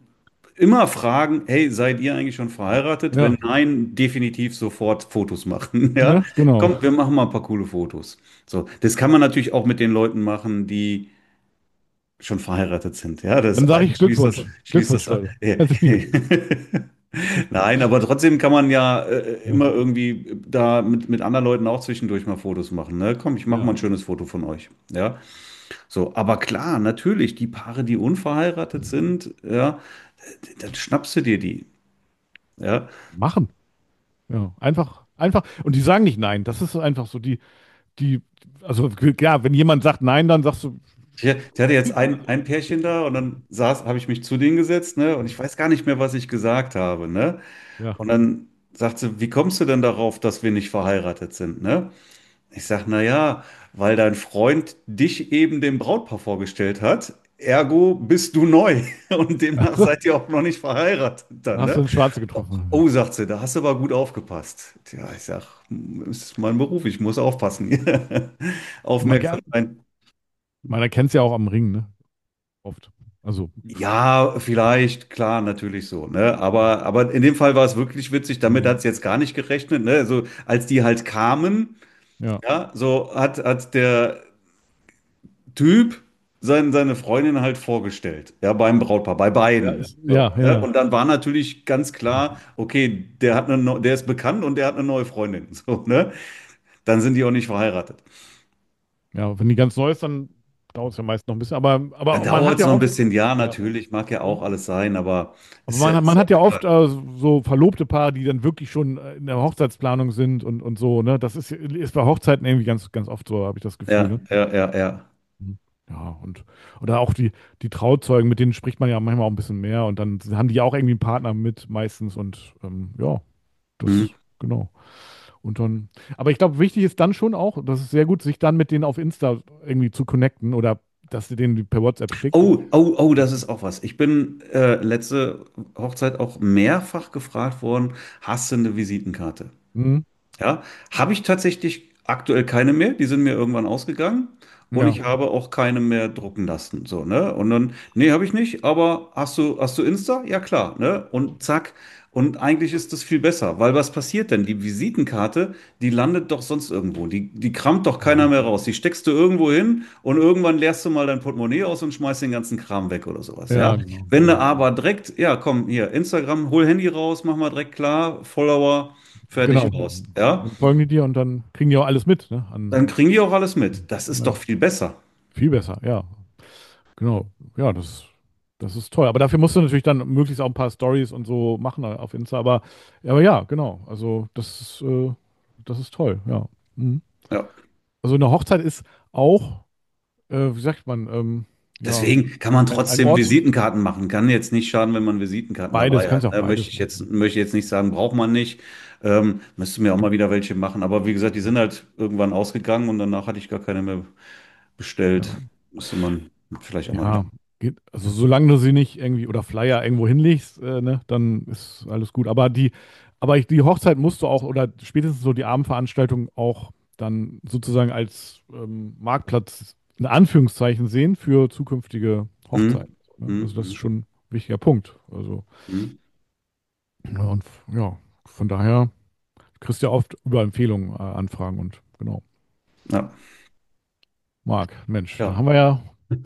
immer fragen, hey, seid ihr eigentlich schon verheiratet? Wenn Ja, nein, definitiv sofort Fotos machen. Ja, ne? Genau. komm, wir machen mal ein paar coole Fotos. So, das kann man natürlich auch mit den Leuten machen, die schon verheiratet sind. Ja, das Dann sage ich schließt das, Glückwunsch. schließt Glückwunsch, das an. Leute. Herzlichen Glückwunsch. Nein, aber trotzdem kann man ja äh, Ja, immer irgendwie da mit, mit anderen Leuten auch zwischendurch mal Fotos machen. Ne? Komm, ich mache mal ja. ein schönes Foto von euch. Ja, so, aber klar, natürlich, die Paare, die unverheiratet sind, ja, dann schnappst du dir die. Ja, Machen. Ja, einfach, einfach. Und die sagen nicht nein. Das ist einfach so die, die, also ja, wenn jemand sagt nein, dann sagst du, ich, ich hatte jetzt ein, ein Pärchen da und dann saß, habe ich mich zu denen gesetzt, ne, und ich weiß gar nicht mehr, was ich gesagt habe, ne? ja. Und dann sagt sie, wie kommst du denn darauf, dass wir nicht verheiratet sind, ne? Ich sag, na ja, weil dein Freund dich eben dem Brautpaar vorgestellt hat, ergo bist du neu und demnach Also, seid ihr auch noch nicht verheiratet dann, hast du ne? den Schwarze getroffen. Oh, sagt sie, da hast du aber gut aufgepasst. Tja, ich sag, das ist mein Beruf, ich muss aufpassen. Man, Aufmerksam kann- sein. man erkennt es ja auch am Ring, ne? Oft. Also, Ja, vielleicht, klar, natürlich so, ne? Aber, aber in dem Fall war es wirklich witzig, damit mhm. hat es jetzt gar nicht gerechnet, ne? Also, als die halt kamen, Ja. ja, so hat, hat der Typ sein, seine Freundin halt vorgestellt, ja, beim Brautpaar, bei Ja, beiden. ist, So, ja, ne? ja. Und dann war natürlich ganz klar, okay, der hat eine, neu- der ist bekannt und der hat eine neue Freundin, so, ne? Dann sind die auch nicht verheiratet. Ja, wenn die ganz neu ist, dann dauert es ja meist noch ein bisschen. Aber, Dann aber man dauert hat es ja noch ein oft, bisschen, ja, ja, natürlich, mag ja ne? auch alles sein, aber Aber ist ja, man, hat- ist man ja hat ja oft egal. äh, so verlobte Paare, die dann wirklich schon äh, in der Hochzeitsplanung sind und, und so, ne? Das ist, ist bei Hochzeiten irgendwie ganz, ganz oft so, habe ich das Gefühl, Ja, ne? ja, ja, ja. Ja, und oder auch die, die Trauzeugen, mit denen spricht man ja manchmal auch ein bisschen mehr und dann haben die ja auch irgendwie einen Partner mit meistens und ähm, ja, Mhm. das, genau. Und dann, aber ich glaube, wichtig ist dann schon auch, das ist sehr gut, sich dann mit denen auf Insta irgendwie zu connecten oder dass du denen per WhatsApp schickst. Oh, oh, oh, das ist auch was. Ich bin äh, letzte Hochzeit auch mehrfach gefragt worden, hast du eine Visitenkarte? Mhm. Ja, habe ich tatsächlich aktuell keine mehr. Die sind mir irgendwann ausgegangen und Ja, ich habe auch keine mehr drucken lassen. So, ne? Und dann, nee, habe ich nicht, aber hast du, hast du Insta? Ja, klar, ne? Und zack. Und eigentlich ist das viel besser, weil was passiert denn? Die Visitenkarte, die landet doch sonst irgendwo. Die, die kramt doch keiner ja, mehr raus. Die steckst du irgendwo hin und irgendwann leerst du mal dein Portemonnaie aus und schmeißt den ganzen Kram weg oder sowas, ja, ja? genau. Wenn du Ja. aber direkt, ja, komm, hier, Instagram, hol Handy raus, mach mal direkt klar, Follower. Genau. Fertig aus. Ja, Dann folgen die dir und dann kriegen die auch alles mit, ne? An, dann kriegen die auch alles mit. Das ist ja, doch viel besser. viel besser, ja. Genau. Ja, das, das ist toll. Aber dafür musst du natürlich dann möglichst auch ein paar Stories und so machen auf Insta. Aber, aber ja, genau. Also das ist, äh, das ist toll, ja. Mhm. Ja. Also eine Hochzeit ist auch, äh, wie sagt man, ähm, ja, Deswegen kann man ein, ein trotzdem Ort, Visitenkarten machen. Kann jetzt nicht schaden, wenn man Visitenkarten beides, dabei kannst hat. du auch Da möchte beides ich jetzt, machen. möchte ich jetzt nicht sagen, braucht man nicht. Ähm, müsste mir auch mal wieder welche machen. Aber wie gesagt, die sind halt irgendwann ausgegangen und danach hatte ich gar keine mehr bestellt. Ja, Müsste man vielleicht auch mal wieder. ja, geht, also solange du sie nicht irgendwie oder Flyer irgendwo hinlegst, äh, ne, dann ist alles gut. Aber die, aber ich, die Hochzeit musst du auch, oder spätestens so die Abendveranstaltung auch dann sozusagen als ähm, Marktplatz in Anführungszeichen sehen für zukünftige Hm? Hochzeiten. Ne? Also das ist Hm? schon ein wichtiger Punkt. Also, Hm? ja, und ja, von daher kriegst du ja oft über Empfehlungen äh, Anfragen und genau. Ja. Marc, Mensch, da Ja. haben wir ja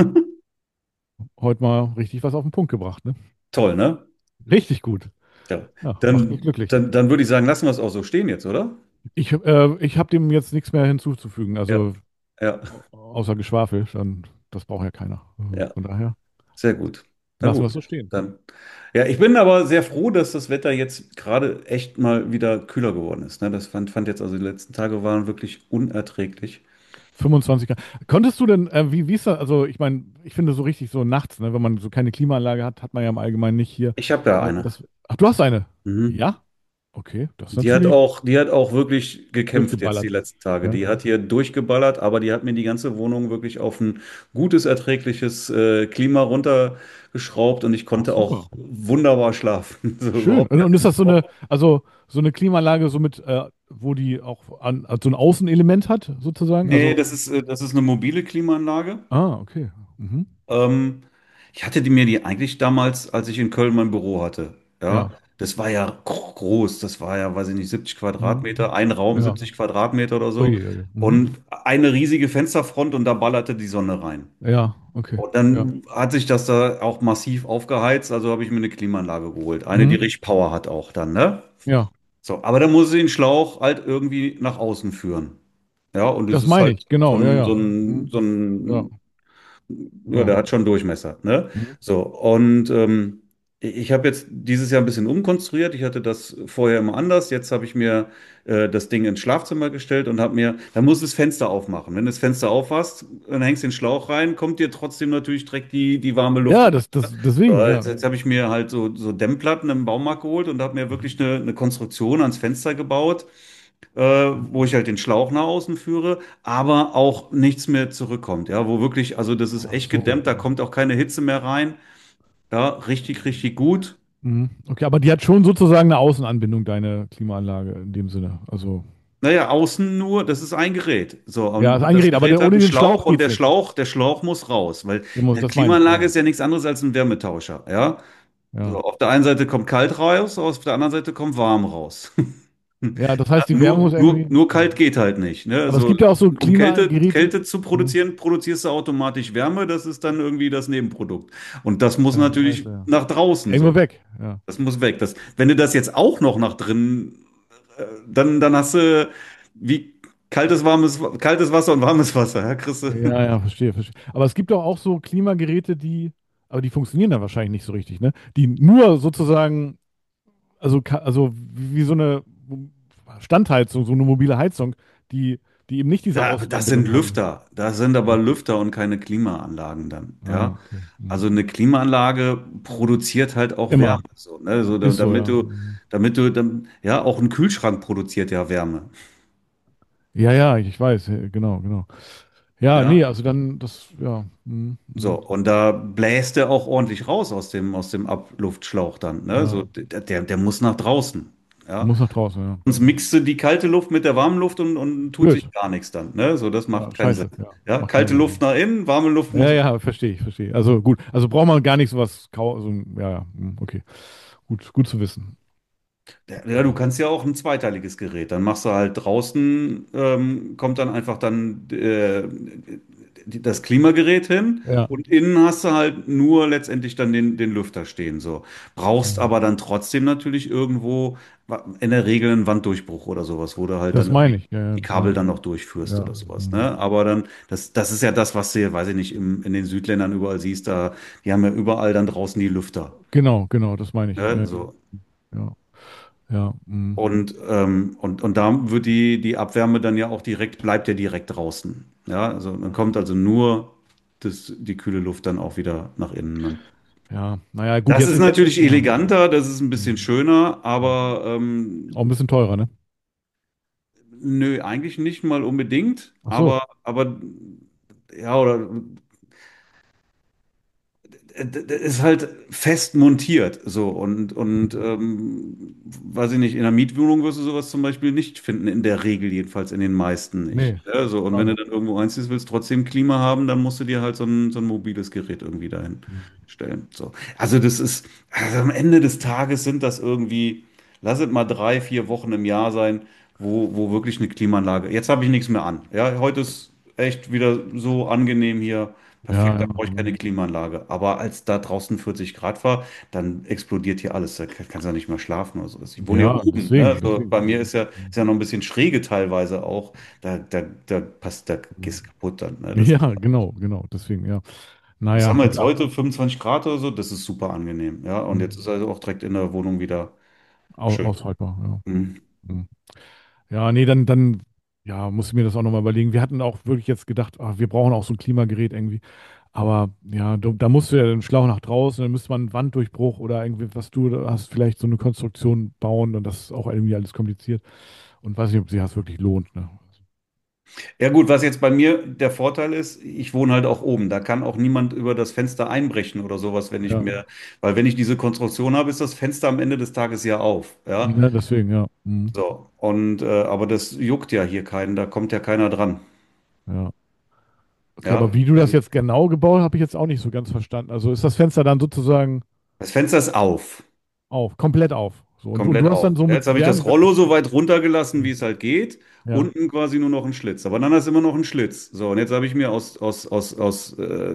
heute mal richtig was auf den Punkt gebracht, ne? Toll, ne? Richtig gut. Ja. Ja, macht mich Dann, glücklich. dann, dann würde ich sagen, lassen wir es auch so stehen jetzt, oder? Ich, äh, ich habe dem jetzt nichts mehr hinzuzufügen, Ja. also Ja. außer Geschwafel, dann, das braucht ja keiner. Also Ja. von daher Sehr gut. Na lassen wir es gut, so stehen. dann. Ja, ich bin aber sehr froh, dass das Wetter jetzt gerade echt mal wieder kühler geworden ist. Ne? Das fand, fand jetzt, also die letzten Tage waren wirklich unerträglich. fünfundzwanzig Grad. Konntest du denn, äh, wie, wie ist das, also ich meine, ich finde so richtig so nachts, ne, wenn man so keine Klimaanlage hat, hat man ja im Allgemeinen nicht hier. Ich habe ja Äh, eine. das, ach, du hast eine? Mhm. Ja? Okay, das ist Die hat natürlich auch, die hat auch wirklich gekämpft jetzt die durchgeballert. letzten Tage. Ja. Die hat hier durchgeballert, aber die hat mir die ganze Wohnung wirklich auf ein gutes, erträgliches äh, Klima runtergeschraubt und ich Ach, konnte auch super. wunderbar schlafen. So Schön. überhaupt Und, gar und ist keine das so eine, Sorgen. also so eine Klimaanlage, so mit, äh, wo die auch an, so ein Außenelement hat, sozusagen? Nee, Also, das ist, äh, das ist eine mobile Klimaanlage. ah, okay. Mhm. Ähm, ich hatte die mir die eigentlich damals, als ich in Köln mein Büro hatte. Ja, Ja. das war ja gro- groß. Das war ja, weiß ich nicht, siebzig Mhm. Quadratmeter, ein Raum, Ja. siebzig Quadratmeter oder so. Ui, ui. Mhm. Und eine riesige Fensterfront und da ballerte die Sonne rein. Ja, okay. Und Ja. dann hat sich das da auch massiv aufgeheizt, also habe ich mir eine Klimaanlage geholt. Eine, die Mhm. richtig Power hat auch dann, ne? Ja, So, aber dann muss sie den Schlauch halt irgendwie nach außen führen. Ja, und es das ist meine halt ich, genau, ja, schon so ja. ein, Mhm. so Ja, ein ja, ja. der hat schon Durchmesser, ne? Mhm. So, und ähm, ich habe jetzt dieses Jahr ein bisschen umkonstruiert. Ich hatte das vorher immer anders. Jetzt habe ich mir äh, das Ding ins Schlafzimmer gestellt und habe mir, da muss das Fenster aufmachen. Wenn du das Fenster aufmachst, dann hängst du den Schlauch rein, kommt dir trotzdem natürlich direkt die, die warme Luft. Ja, das, das, So, deswegen, ja. jetzt jetzt habe ich mir halt so, so Dämmplatten im Baumarkt geholt und habe mir wirklich eine, eine Konstruktion ans Fenster gebaut, äh, wo ich halt den Schlauch nach außen führe, aber auch nichts mehr zurückkommt. Ja, wo wirklich, also das ist Ach echt so. gedämmt, da kommt auch keine Hitze mehr rein. Ja, richtig, richtig gut. Mhm. Okay, aber die hat schon sozusagen eine Außenanbindung, deine Klimaanlage in dem Sinne. Also, Naja, außen nur, das ist ein Gerät. So, ja, ist und ein das Gerät, aber Gerät der, hat ohne einen den Schlauch Schlauch und geht's der nicht. Schlauch, der Schlauch muss raus, weil Der muss, eine das meine ich, Klimaanlage genau. ist ja nichts anderes als ein Wärmetauscher. Ja, so, Ja. auf der einen Seite kommt kalt raus, auf der anderen Seite kommt warm raus. Ja, das Ja, heißt, die Wärme muss nur, nur, irgendwie. nur Ja. kalt geht halt nicht. Ne? Aber es Also, gibt ja auch so um Kälte, Klimageräte. Kälte zu Mhm. produzieren, produzierst du automatisch Wärme. Das ist dann irgendwie das Nebenprodukt. Und das muss Ja, scheiße, natürlich ja. nach draußen Irgendwo so. weg. Ja. Das muss weg. Das, wenn du das jetzt auch noch nach drinnen, äh, dann, dann hast du wie kaltes, warmes, kaltes Wasser und warmes Wasser. Ja, kriegst du. Ja, ja, verstehe, verstehe. Aber es gibt doch auch so Klimageräte, die, aber die funktionieren dann wahrscheinlich nicht so richtig, ne? Die nur sozusagen, also, ka- also wie wie so eine Standheizung, so eine mobile Heizung, die, die eben nicht diese Ja, Außenanbindung das sind haben. Lüfter. Das sind aber Lüfter und keine Klimaanlagen dann. Ah, Ja. okay. Mhm. Also eine Klimaanlage produziert halt auch Immer. Wärme. So, ne? So, da- Ist so, damit ja. du, Mhm. damit du, dann, ja, auch ein Kühlschrank produziert ja Wärme. Ja, ja, ich weiß, äh, genau, genau. Ja, nee, Ja. also dann, das, ja. Mhm. So, Mhm. und da bläst er auch ordentlich raus aus dem, aus dem Abluftschlauch dann. Ne? So, Ja, der, der, der muss nach draußen. Ja. muss nach draußen, ja. Sonst mixt du die kalte Luft mit der warmen Luft und, und tut Blöd. sich gar nichts dann. Ne? So, das Ja, macht keinen Sinn. scheiße, ja. Ja, Macht keinen kalte Luft Sinn. nach innen, warme Luft Ja, muss. ja, verstehe ich, verstehe. Also gut, also braucht man gar nicht sowas, kau also, ja, ja, hm, okay. Gut, gut zu wissen. Ja, ja, du kannst ja auch ein zweiteiliges Gerät. Dann machst du halt draußen, ähm, kommt dann einfach dann äh, die- das Klimagerät hin Ja. und innen hast du halt nur letztendlich dann den, den Lüfter stehen. So. Brauchst Mhm. aber dann trotzdem natürlich irgendwo wa- in der Regel einen Wanddurchbruch oder sowas, wo du halt Das dann meine irgendwie ich, ja, ja, die Kabel ja. dann noch durchführst Ja. oder sowas. Mhm. Ne? Aber dann, das, das ist ja das, was du, hier, weiß ich nicht, im, in den Südländern überall siehst, da, die haben ja überall dann draußen die Lüfter. Genau, genau, das meine ich. Ne? Ja, So. ja, ja. Mhm. Und, ähm, und, und da wird die, die Abwärme dann ja auch direkt, bleibt ja direkt draußen. Ja, also dann kommt also nur das, die kühle Luft dann auch wieder nach innen. Dann. Ja, naja, gut, Das jetzt ist in der, natürlich ja. eleganter, das ist ein bisschen Mhm. schöner, aber ähm, Auch ein bisschen teurer, ne? nö, eigentlich nicht mal unbedingt. Ach so. Aber, aber ja, oder das ist halt fest montiert, so und und ähm, weiß ich nicht, in einer Mietwohnung wirst du sowas zum Beispiel nicht finden, in der Regel jedenfalls in den meisten nicht. Nee. Ja, so, und wenn Schade. du dann irgendwo einziehst, willst trotzdem Klima haben, dann musst du dir halt so ein, so ein mobiles Gerät irgendwie dahin Mhm. stellen. So. Also das ist, also am Ende des Tages sind das irgendwie, lass es mal drei, vier Wochen im Jahr sein, wo, wo wirklich eine Klimaanlage. Jetzt habe ich nichts mehr an. Ja, heute ist echt wieder so angenehm hier. Ja, Perfekt, da ja. brauche ich keine Mhm. Klimaanlage. Aber als da draußen vierzig Grad war, dann explodiert hier alles. Da kann- kannst du ja nicht mehr schlafen oder sowas. Ich wohne hier Ja, oben. Ne? deswegen, Also bei mir deswegen. ist ja, ist ja noch ein bisschen schräge teilweise auch. Da, da, da passt, da gehst kaputt dann. Ne? Das, Ja, genau, genau, deswegen, ja. was haben Naja, wir jetzt ja. heute? fünfundzwanzig Grad oder so? Das ist super angenehm. Ja, und jetzt ist Mhm. also auch direkt in der Wohnung wieder Au- schön. Aushaltbar, ja. Mhm. Mhm. Ja, nee, dann, dann, ja, muss ich mir das auch nochmal überlegen. Wir hatten auch wirklich jetzt gedacht, ah, wir brauchen auch so ein Klimagerät irgendwie. Aber ja, da, da musst du ja den Schlauch nach draußen, dann müsste man einen Wanddurchbruch oder irgendwie, was du da hast, vielleicht so eine Konstruktion bauen und das ist auch irgendwie alles kompliziert. Und weiß nicht, ob sich das wirklich lohnt, ne? Ja gut, was jetzt bei mir der Vorteil ist, ich wohne halt auch oben. Da kann auch niemand über das Fenster einbrechen oder sowas, wenn ich Ja, mir, weil wenn ich diese Konstruktion habe, ist das Fenster am Ende des Tages ja auf. Ja, ja deswegen, ja. Mhm. so. Und äh, aber das juckt ja hier keinen, da kommt ja keiner dran. Ja. Okay, aber Ja, wie du das also jetzt genau gebaut, habe ich jetzt auch nicht so ganz verstanden. Also ist das Fenster dann sozusagen das Fenster ist auf, auf, komplett auf. So, und, und komplett du hast auf. dann so Ja, mit jetzt habe ich das Wärme. Rollo so weit runtergelassen, wie es halt geht. Ja. Unten quasi nur noch ein Schlitz. Aber dann ist immer noch ein Schlitz. So, und jetzt habe ich mir aus, aus, aus, aus äh,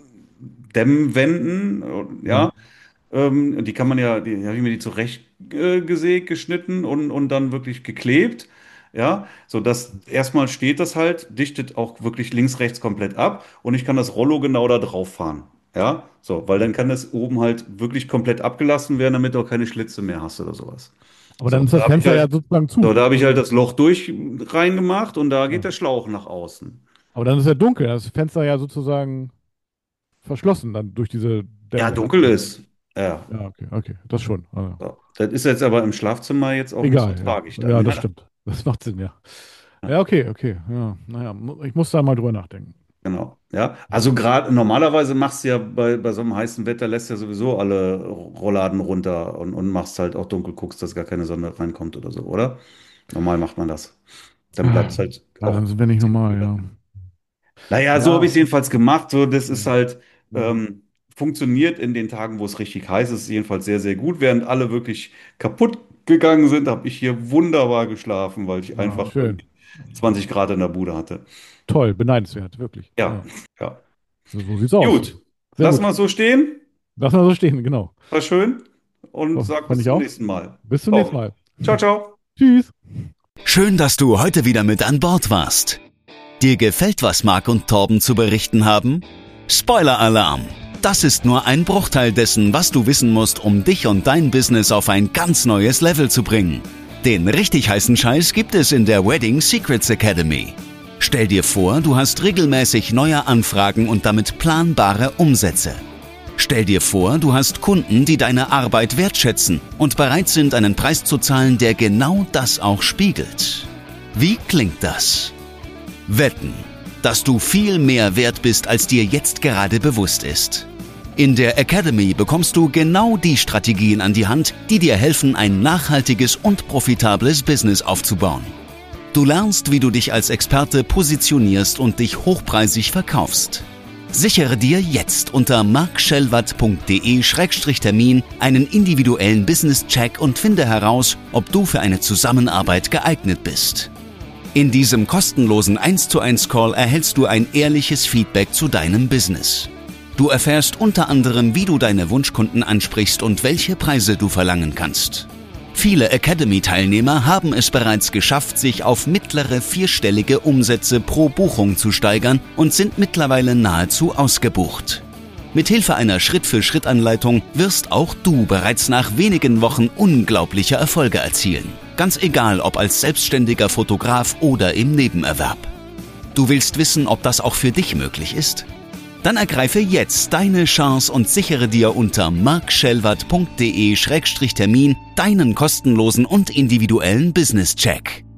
Dämmwänden, äh, Ja. ja, Ähm, die kann man ja, die habe ich mir die zurecht äh, gesägt, geschnitten und, und dann wirklich geklebt. Ja, so dass erstmal steht das halt, dichtet auch wirklich links, rechts komplett ab und ich kann das Rollo genau da drauf fahren. Ja, so, weil dann kann das oben halt wirklich komplett abgelassen werden, damit du auch keine Schlitze mehr hast oder sowas. Aber dann So, ist da das habe ich Fenster ja halt, sozusagen so, zu. da habe ich Also, halt das Loch durch reingemacht und da geht ja. der Schlauch nach außen. Aber dann ist ja dunkel. Das Fenster ja sozusagen verschlossen dann durch diese Ja, Dämmwände. dunkel ist. Ja. Ja, okay, okay. Das schon. Ah, ja. So. Das ist jetzt aber im Schlafzimmer jetzt auch nicht so Egal, tragisch ja. dann. Ja, das Ja. stimmt. Das macht Sinn, ja. Ja, okay, okay. Ja, naja, mu- ich muss da mal drüber nachdenken. Genau, ja. Also gerade normalerweise machst du ja bei, bei so einem heißen Wetter, lässt ja sowieso alle Rollladen runter und, und machst halt auch dunkel, guckst, dass gar keine Sonne reinkommt oder so, oder? Normal macht man das. Dann bleibt Ah, es halt ja, auch dann sind wir nicht normal, kühler. ja. Naja, so habe ich Ja. es jedenfalls gemacht. So, das ist Mhm. halt, Mhm. ähm, funktioniert in den Tagen, wo es richtig heiß ist, jedenfalls sehr, sehr gut. Während alle wirklich kaputt gegangen sind, habe ich hier wunderbar geschlafen, weil ich Ja, einfach schön. irgendwie zwanzig Grad in der Bude hatte. Toll, beneidenswert, wirklich. Ja, Ja. ja. So, so sieht's aus. Gut, Sehr lass mal gut. so stehen. Lass mal so stehen, genau. War schön und Oh, sag fand bis ich zum auch. nächsten Mal. Bis zum nächsten Oh. Mal. Ciao, ciao. Tschüss. Schön, dass du heute wieder mit an Bord warst. Dir gefällt, was Marc und Torben zu berichten haben? Spoiler-Alarm! Das ist nur ein Bruchteil dessen, was du wissen musst, um dich und dein Business auf ein ganz neues Level zu bringen. Den richtig heißen Scheiß gibt es in der Wedding Secrets Academy. Stell dir vor, du hast regelmäßig neue Anfragen und damit planbare Umsätze. Stell dir vor, du hast Kunden, die deine Arbeit wertschätzen und bereit sind, einen Preis zu zahlen, der genau das auch spiegelt. Wie klingt das? Wetten, dass du viel mehr wert bist, als dir jetzt gerade bewusst ist. In der Academy bekommst du genau die Strategien an die Hand, die dir helfen, ein nachhaltiges und profitables Business aufzubauen. Du lernst, wie du dich als Experte positionierst und dich hochpreisig verkaufst. Sichere dir jetzt unter markschellwatt punkt de Schrägstrich Termin einen individuellen Business-Check und finde heraus, ob du für eine Zusammenarbeit geeignet bist. In diesem kostenlosen eins zu eins Call erhältst du ein ehrliches Feedback zu deinem Business. Du erfährst unter anderem, wie du deine Wunschkunden ansprichst und welche Preise du verlangen kannst. Viele Academy-Teilnehmer haben es bereits geschafft, sich auf mittlere vierstellige Umsätze pro Buchung zu steigern und sind mittlerweile nahezu ausgebucht. Mithilfe einer Schritt-für-Schritt-Anleitung wirst auch du bereits nach wenigen Wochen unglaubliche Erfolge erzielen. Ganz egal, ob als selbstständiger Fotograf oder im Nebenerwerb. Du willst wissen, ob das auch für dich möglich ist? Dann ergreife jetzt deine Chance und sichere dir unter markschellwatt punkt de Schrägstrich Termin deinen kostenlosen und individuellen Business-Check.